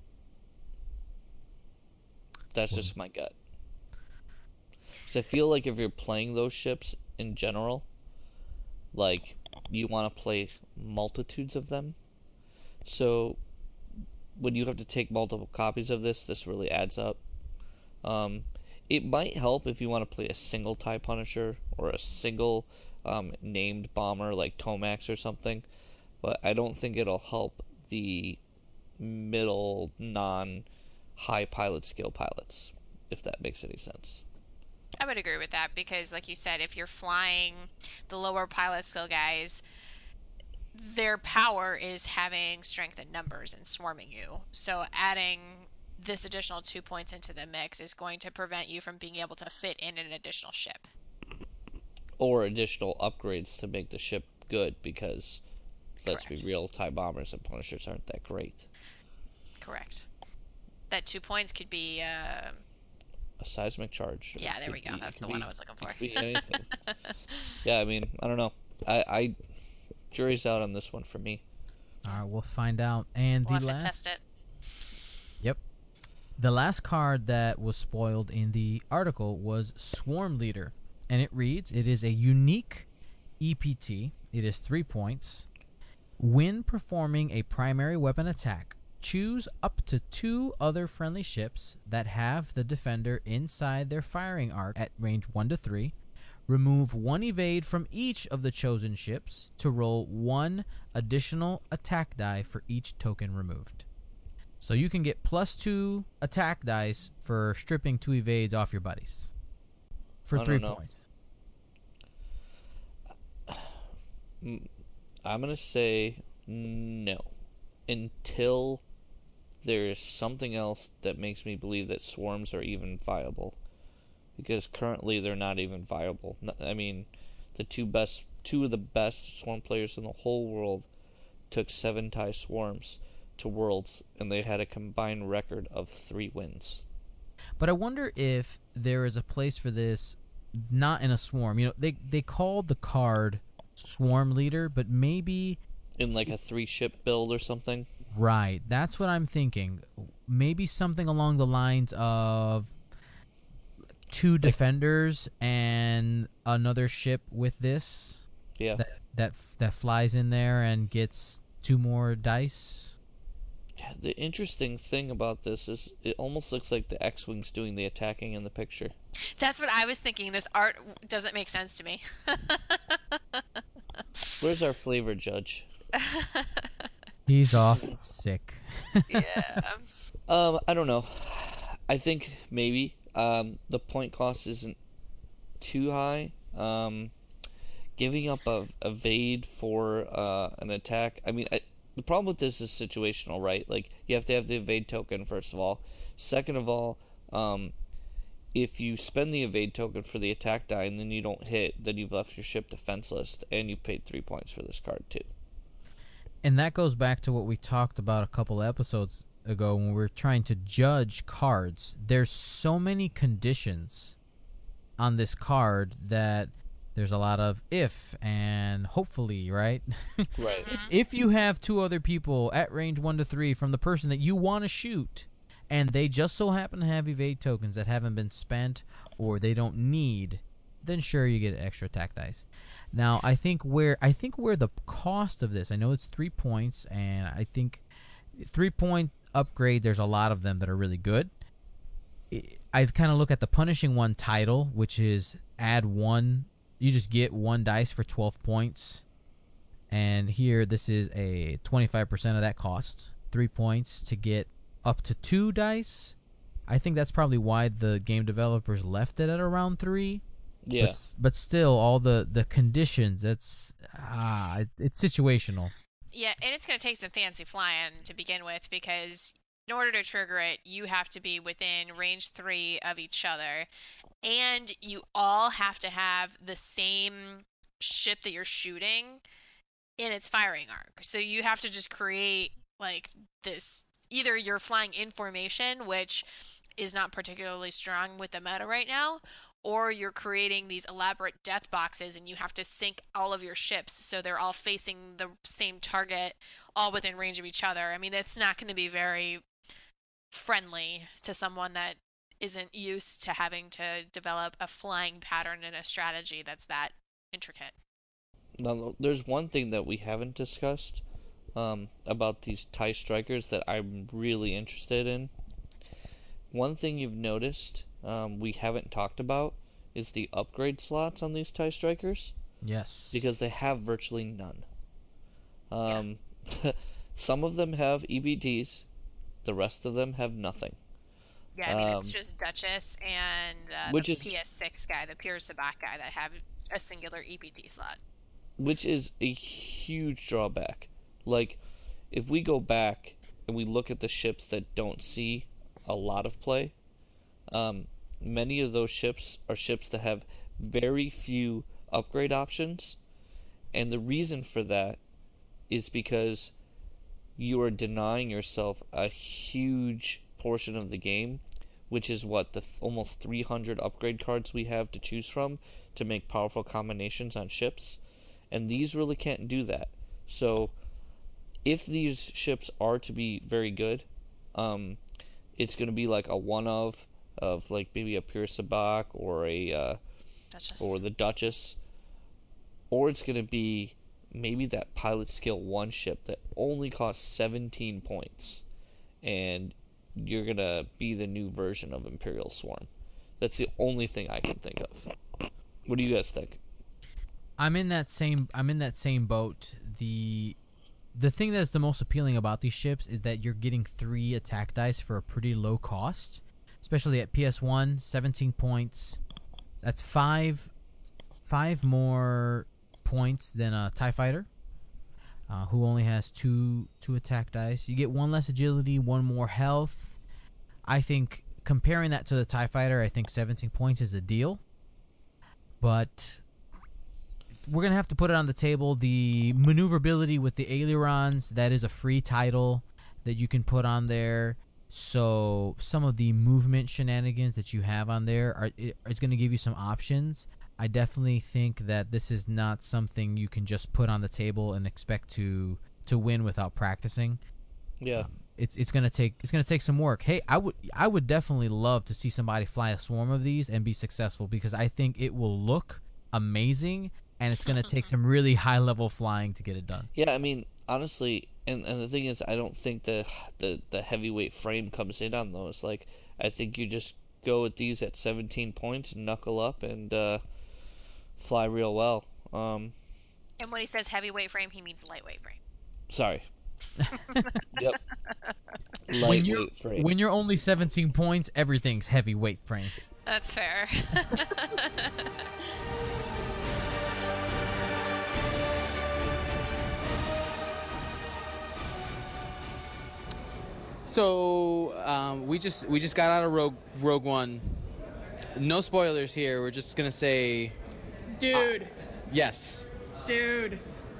That's just my gut. Because I feel like if you're playing those ships in general, like, you want to play multitudes of them. So when you have to take multiple copies of this really adds up. It might help if you want to play a single TIE Punisher or a single named bomber like Tomax or something, but I don't think it'll help the middle non-high pilot skill pilots, if that makes any sense. I would agree with that because, like you said, if you're flying the lower pilot skill guys, their power is having strength in numbers and swarming you. So adding this additional 2 points into the mix is going to prevent you from being able to fit in an additional ship. Or additional upgrades to make the ship good, because, let's be real, TIE Bombers and Punishers aren't that great. Correct. That 2 points could be... a seismic charge. Yeah, there we go. That's the one I was looking for. It could be anything. Yeah, I mean, I don't know. I jury's out on this one for me. All right, we'll find out. And we'll have to test it. Yep. The last card that was spoiled in the article was Swarm Leader, and it reads, it is a unique EPT. It is 3 points. When performing a primary weapon attack, choose up to 2 other friendly ships that have the defender inside their firing arc at range 1 to 3. Remove 1 evade from each of the chosen ships to roll 1 additional attack die for each token removed. So you can get +2 attack dice for stripping 2 evades off your buddies. For 3 points. I'm going to say no. Until there's something else that makes me believe that swarms are even viable. Because currently they're not even viable. I mean, the two of the best swarm players in the whole world took 7 TIE swarms to Worlds, and they had a combined record of 3 wins. But I wonder if there is a place for this, not in a swarm. You know, they called the card Swarm Leader, but maybe in like a 3-ship build or something. Right, that's what I'm thinking. Maybe something along the lines of 2 defenders and another ship with this. Yeah. That flies in there and gets 2 more dice. Yeah, the interesting thing about this is it almost looks like the X-Wing's doing the attacking in the picture. That's what I was thinking. This art doesn't make sense to me. Where's our flavor judge? He's off sick. Yeah. I don't know. I think maybe the point cost isn't too high. Giving up a evade for an attack. I mean, the problem with this is situational, right? Like, you have to have the evade token, first of all. Second of all, if you spend the evade token for the attack die and then you don't hit, then you've left your ship defenseless, and you paid 3 points for this card, too. And that goes back to what we talked about a couple episodes ago when we were trying to judge cards. There's so many conditions on this card that There's a lot of if and hopefully, right? Right. If you have two other people at range 1 to 3 from the person that you want to shoot, and they just so happen to have evade tokens that haven't been spent or they don't need, then sure, you get extra attack dice. Now, I think where the cost of this, I know it's 3 points, and I think 3-point upgrade, there's a lot of them that are really good. I kind of look at the punishing one title, which is add 1. You just get 1 dice for 12 points. And here, this is a 25% of that cost. 3 points to get up to 2 dice. I think that's probably why the game developers left it at around 3. Yeah. But still, all the conditions, it's situational. Yeah, and it's going to take some fancy flying to begin with, because in order to trigger it, you have to be within range 3 of each other, and you all have to have the same ship that you're shooting in its firing arc. So you have to just create like this, either you're flying in formation, which is not particularly strong with the meta right now, or you're creating these elaborate death boxes and you have to sync all of your ships so they're all facing the same target, all within range of each other. I mean, it's not going to be very friendly to someone that isn't used to having to develop a flying pattern and a strategy that's that intricate. Now, there's one thing that we haven't discussed about these TIE strikers that I'm really interested in. One thing you've noticed we haven't talked about is the upgrade slots on these TIE strikers. Yes. Because they have virtually none. Some of them have EBTs. The rest of them have nothing. Yeah, I mean, it's just Duchess and the PS6 guy, the Pure Sabak guy, that have a singular EBT slot. Which is a huge drawback. Like, if we go back and we look at the ships that don't see a lot of play, many of those ships are ships that have very few upgrade options. And the reason for that is because you are denying yourself a huge portion of the game, which is what the almost 300 upgrade cards we have to choose from to make powerful combinations on ships, and these really can't do that. So if these ships are to be very good, it's going to be like a one of like maybe a Pure Sabak or a Duchess. or the Duchess, or it's going to be maybe that pilot skill 1 ship that only costs 17 points, and you're going to be the new version of Imperial Swarm. That's the only thing I can think of. What do you guys think? I'm in that same boat. The thing that's the most appealing about these ships is that you're getting 3 attack dice for a pretty low cost, especially at PS1, 17 points. That's 5 more points than a TIE Fighter, who only has 2 attack dice. You get 1 less agility, 1 more health. I think comparing that to the TIE Fighter, I think 17 points is a deal. But we're going to have to put it on the table. The maneuverability with the ailerons, that is a free title that you can put on there. So some of the movement shenanigans that you have on there, it's going to give you some options. I definitely think that this is not something you can just put on the table and expect to win without practicing. Yeah. It's going to take some work. Hey, I would definitely love to see somebody fly a swarm of these and be successful, because I think it will look amazing, and it's going to take some really high level flying to get it done. Yeah, I mean, honestly, and the thing is, I don't think the heavyweight frame comes in on those. Like, I think you just go with these at 17 points and knuckle up and fly real well. And when he says heavyweight frame, he means lightweight frame. Sorry. Yep. Lightweight frame. When you're only 17 points, everything's heavyweight frame. That's fair. So we just got out of Rogue One. No spoilers here. We're just gonna say, dude. Yes. Dude.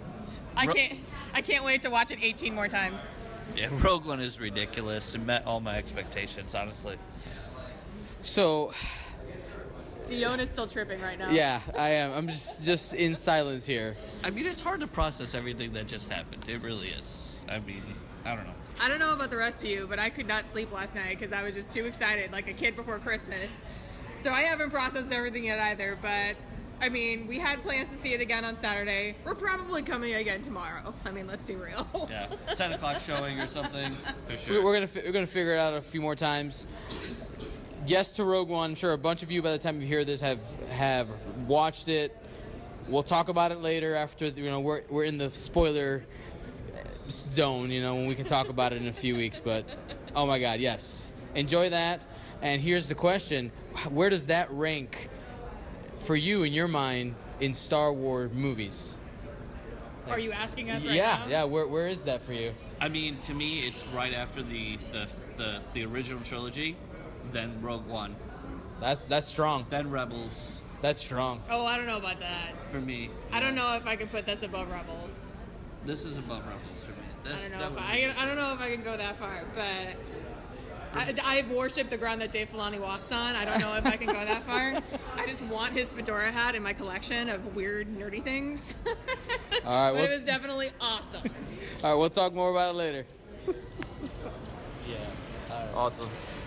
I can't wait to watch it 18 more times. Yeah, Rogue One is ridiculous. It met all my expectations, honestly. So Dion is still tripping right now. Yeah, I am. I'm just in silence here. I mean, it's hard to process everything that just happened. It really is. I mean, I don't know. I don't know about the rest of you, but I could not sleep last night because I was just too excited, like a kid before Christmas. So I haven't processed everything yet either, but I mean, we had plans to see it again on Saturday. We're probably coming again tomorrow. I mean, let's be real. Yeah, 10 o'clock showing or something, for sure. We're gonna figure it out a few more times. Yes to Rogue One. I'm sure a bunch of you, by the time you hear this, have watched it. We'll talk about it later after we're in the spoiler zone. When we can talk about it in a few weeks. But oh my God, yes, enjoy that. And here's the question: where does that rank for you in your mind in Star Wars movies? Are you asking us right now? now? Yeah. Where is that for you? I mean, to me, it's right after the original trilogy, then Rogue One. That's strong. Then Rebels. That's strong. Oh, I don't know about that. For me. I don't know if I can put this above Rebels. This is above Rebels for me. I don't know if I can go that far, but I worship the ground that Dave Filoni walks on. I don't know if I can go that far. I just want his fedora hat in my collection of weird, nerdy things. All right, but it was definitely awesome. All right, we'll talk more about it later. Yeah. All right. Awesome.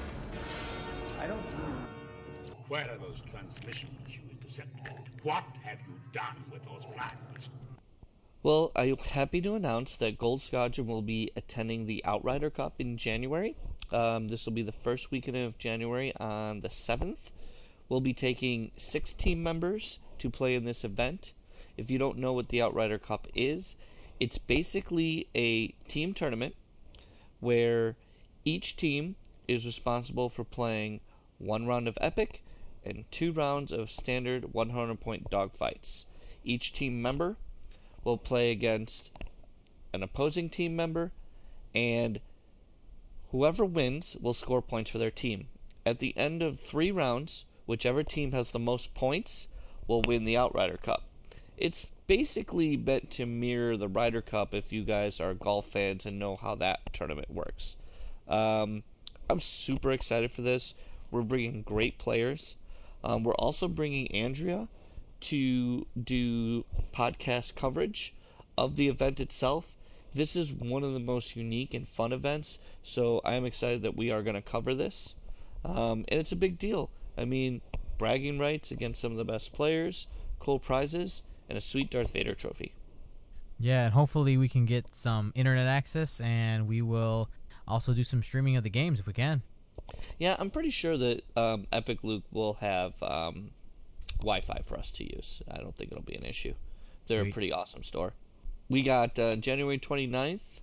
I don't know. Where are those transmissions you intercepted? What have you done with those plans? Well, I'm happy to announce that Gold Squadron will be attending the Outrider Cup in January. This will be the first weekend of January on the 7th. We'll be taking 6 team members to play in this event. If you don't know what the Outrider Cup is, it's basically a team tournament where each team is responsible for playing 1 round of Epic and 2 rounds of standard 100-point dogfights. Each team member will play against an opposing team member, and whoever wins will score points for their team. At the end of 3 rounds, whichever team has the most points will win the Outrider Cup. It's basically meant to mirror the Ryder Cup if you guys are golf fans and know how that tournament works. I'm super excited for this. We're bringing great players. We're also bringing Andrea to do podcast coverage of the event itself. This is one of the most unique and fun events, so I am excited that we are going to cover this. And it's a big deal. I mean, bragging rights against some of the best players, cool prizes, and a sweet Darth Vader trophy. Yeah, and hopefully we can get some internet access, and we will also do some streaming of the games if we can. Yeah, I'm pretty sure that Epic Luke will have Wi-Fi for us to use. I don't think it'll be an issue. They're Sweet. a pretty awesome store. We got January 29th,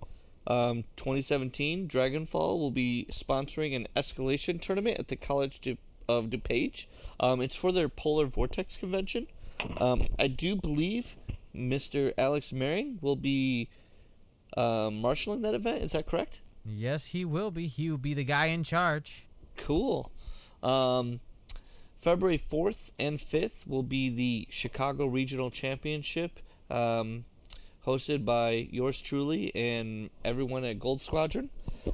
2017, Dragonfall will be sponsoring an escalation tournament at the College of DuPage. It's for their Polar Vortex convention. I do believe Mr. Alex Maring will be marshalling that event. Is that correct? Yes, he will be. He will be the guy in charge. Cool. February 4th and 5th will be the Chicago Regional Championship, hosted by yours truly and everyone at Gold Squadron.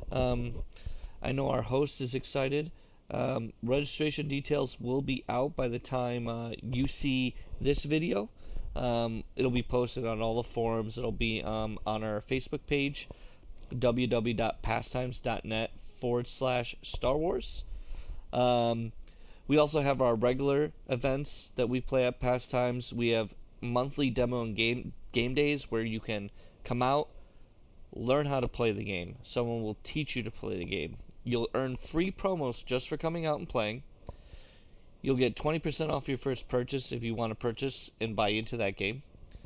I know our host is excited. Registration details will be out by the time you see this video. It'll be posted on all the forums. It'll be on our Facebook page, www.pastimes.net/Star Wars. We also have our regular events that we play at Pastimes. We have monthly demo and game days where you can come out, learn how to play the game. Someone will teach you to play the game. You'll earn free promos just for coming out and playing. You'll get 20% off your first purchase if you want to purchase and buy into that game.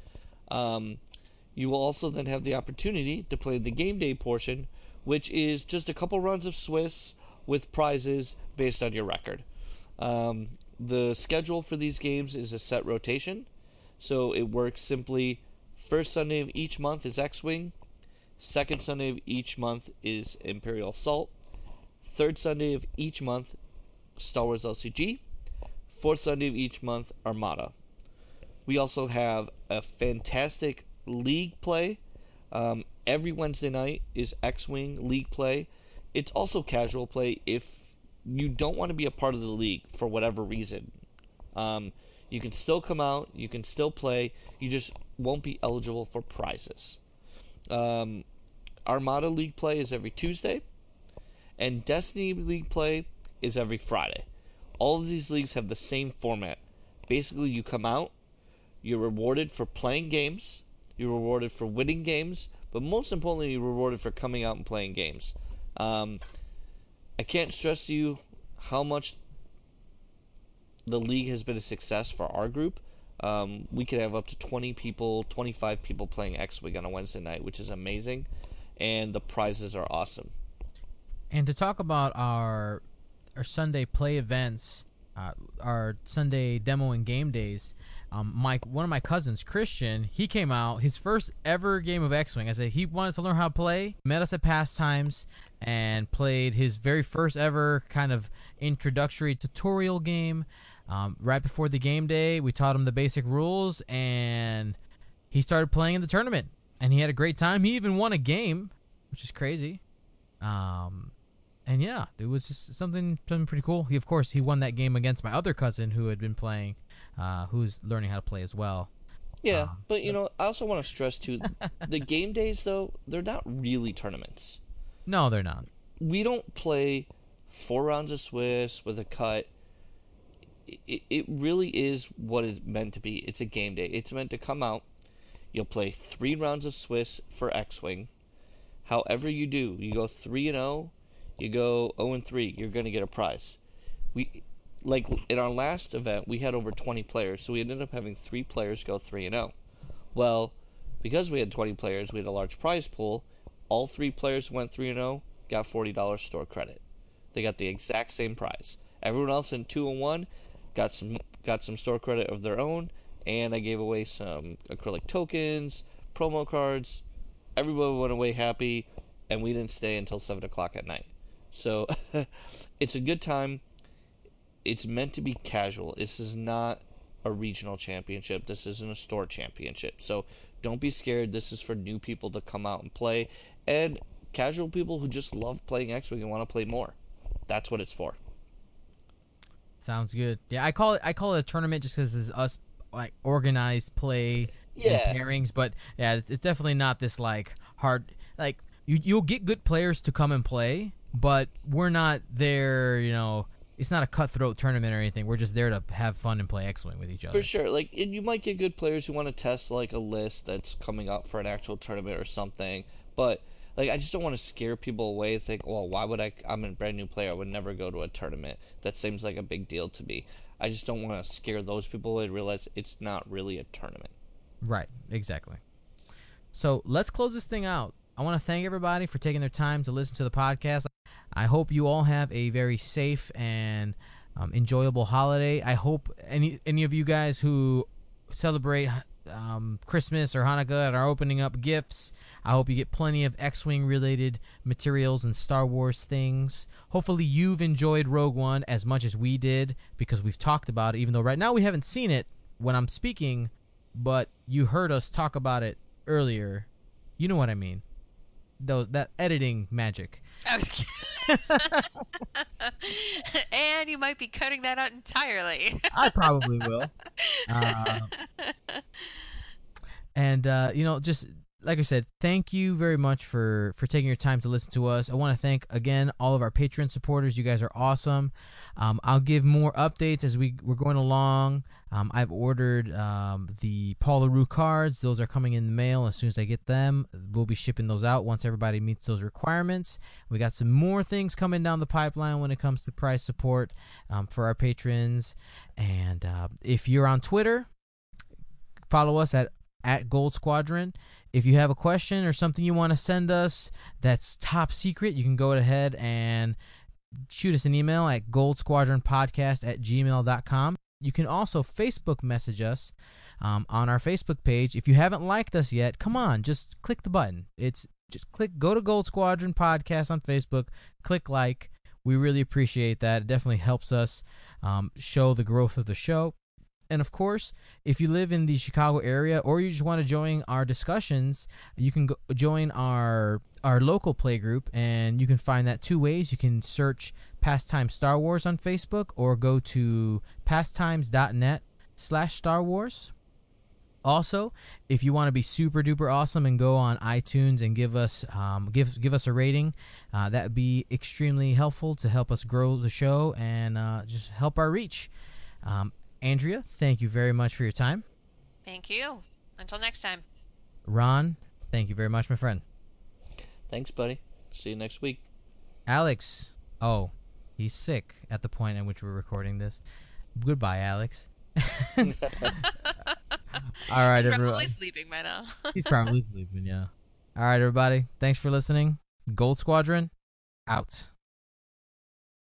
You will also then have the opportunity to play the game day portion, which is just a couple runs of Swiss with prizes based on your record. The schedule for these games is a set rotation, so it works simply. First Sunday of each month is X-Wing. Second Sunday of each month is Imperial Assault. Third Sunday of each month, Star Wars LCG. Fourth Sunday of each month, Armada. We also have a fantastic league play. Every Wednesday night is X-Wing league play. It's also casual play if you don't want to be a part of the league for whatever reason. You can still come out, you can still play, you just won't be eligible for prizes. Armada League play is every Tuesday, and Destiny League play is every Friday. All of these leagues have the same format. Basically, you come out, you're rewarded for playing games, you're rewarded for winning games, but most importantly, you're rewarded for coming out and playing games. I can't stress to you how much the league has been a success for our group. We could have up to 20 people, 25 people playing X-Wing on a Wednesday night, which is amazing, and the prizes are awesome. And to talk about our Sunday play events, our Sunday demo and game days, one of my cousins, Christian, he came out, his first ever game of X-Wing. I said he wanted to learn how to play, met us at Pastimes, and played his very first ever kind of introductory tutorial game. Right before the game day, we taught him the basic rules, and he started playing in the tournament, and he had a great time. He even won a game, which is crazy. And yeah, it was just something pretty cool. Of course, he won that game against my other cousin who had been playing, who's learning how to play as well. Yeah, but I also want to stress too, the game days though, they're not really tournaments. No, they're not. We don't play 4 rounds of Swiss with a cut. It really is what it's meant to be. It's a game day. It's meant to come out. You'll play 3 rounds of Swiss for X-Wing. However you do, you go 3-0, you go 0-3, you're going to get a prize. Like in our last event, we had over 20 players, so we ended up having 3 players go 3-0. Well, because we had 20 players, we had a large prize pool. All 3 players who went 3-0 got $40 store credit. They got the exact same prize. Everyone else in 2-1 got some store credit of their own, and I gave away some acrylic tokens, promo cards. Everybody went away happy, and we didn't stay until 7 o'clock at night. So it's a good time. It's meant to be casual. This is not a regional championship. This isn't a store championship. So don't be scared. This is for new people to come out and play, and casual people who just love playing X-Wing and want to play more. That's what it's for. Sounds good. Yeah, I call it a tournament just because it's us like organized play and pairings. But yeah, it's definitely not this like hard. Like you'll get good players to come and play, but we're not there. It's not a cutthroat tournament or anything. We're just there to have fun and play X-Wing with each other. For sure. Like you might get good players who want to test like a list that's coming up for an actual tournament or something. But like I just don't want to scare people away and think, well, why would I'm a brand new player. I would never go to a tournament. That seems like a big deal to me. I just don't want to scare those people away and realize it's not really a tournament. Right. Exactly. So let's close this thing out. I want to thank everybody for taking their time to listen to the podcast. I hope you all have a very safe and enjoyable holiday. I hope any of you guys who celebrate Christmas or Hanukkah and are opening up gifts, I hope you get plenty of X-Wing related materials and Star Wars things. Hopefully you've enjoyed Rogue One as much as we did, because we've talked about it, even though right now we haven't seen it when I'm speaking, but you heard us talk about it earlier. You know what I mean. That editing magic. And you might be cutting that out entirely. I probably will. Just like I said, thank you very much for taking your time to listen to us. I want to thank, again, all of our Patreon supporters. You guys are awesome. I'll give more updates as we're going along. I've ordered the Paul LaRue cards. Those are coming in the mail as soon as I get them. We'll be shipping those out once everybody meets those requirements. We got some more things coming down the pipeline when it comes to price support for our patrons. And if you're on Twitter, follow us at Gold Squadron. If you have a question or something you want to send us that's top secret, you can go ahead and shoot us an email at goldsquadronpodcast@gmail.com. You can also Facebook message us on our Facebook page. If you haven't liked us yet, come on, just click the button. Go to Gold Squadron Podcast on Facebook, click like. We really appreciate that. It definitely helps us show the growth of the show. And of course, if you live in the Chicago area or you just want to join our discussions, you can join our local play group, and you can find that two ways. You can search Pastime Star Wars on Facebook or go to pastimes.net/Star Wars. Also, if you want to be super duper awesome and go on iTunes and give us a rating, that would be extremely helpful to help us grow the show and just help our reach. Andrea, thank you very much for your time. Thank you. Until next time. Ron, thank you very much, my friend. Thanks, buddy. See you next week. Alex, he's sick at the point in which we're recording this. Goodbye, Alex. All right, He's everyone. probably sleeping by now. He's probably sleeping, yeah. All right, everybody. Thanks for listening. Gold Squadron, out.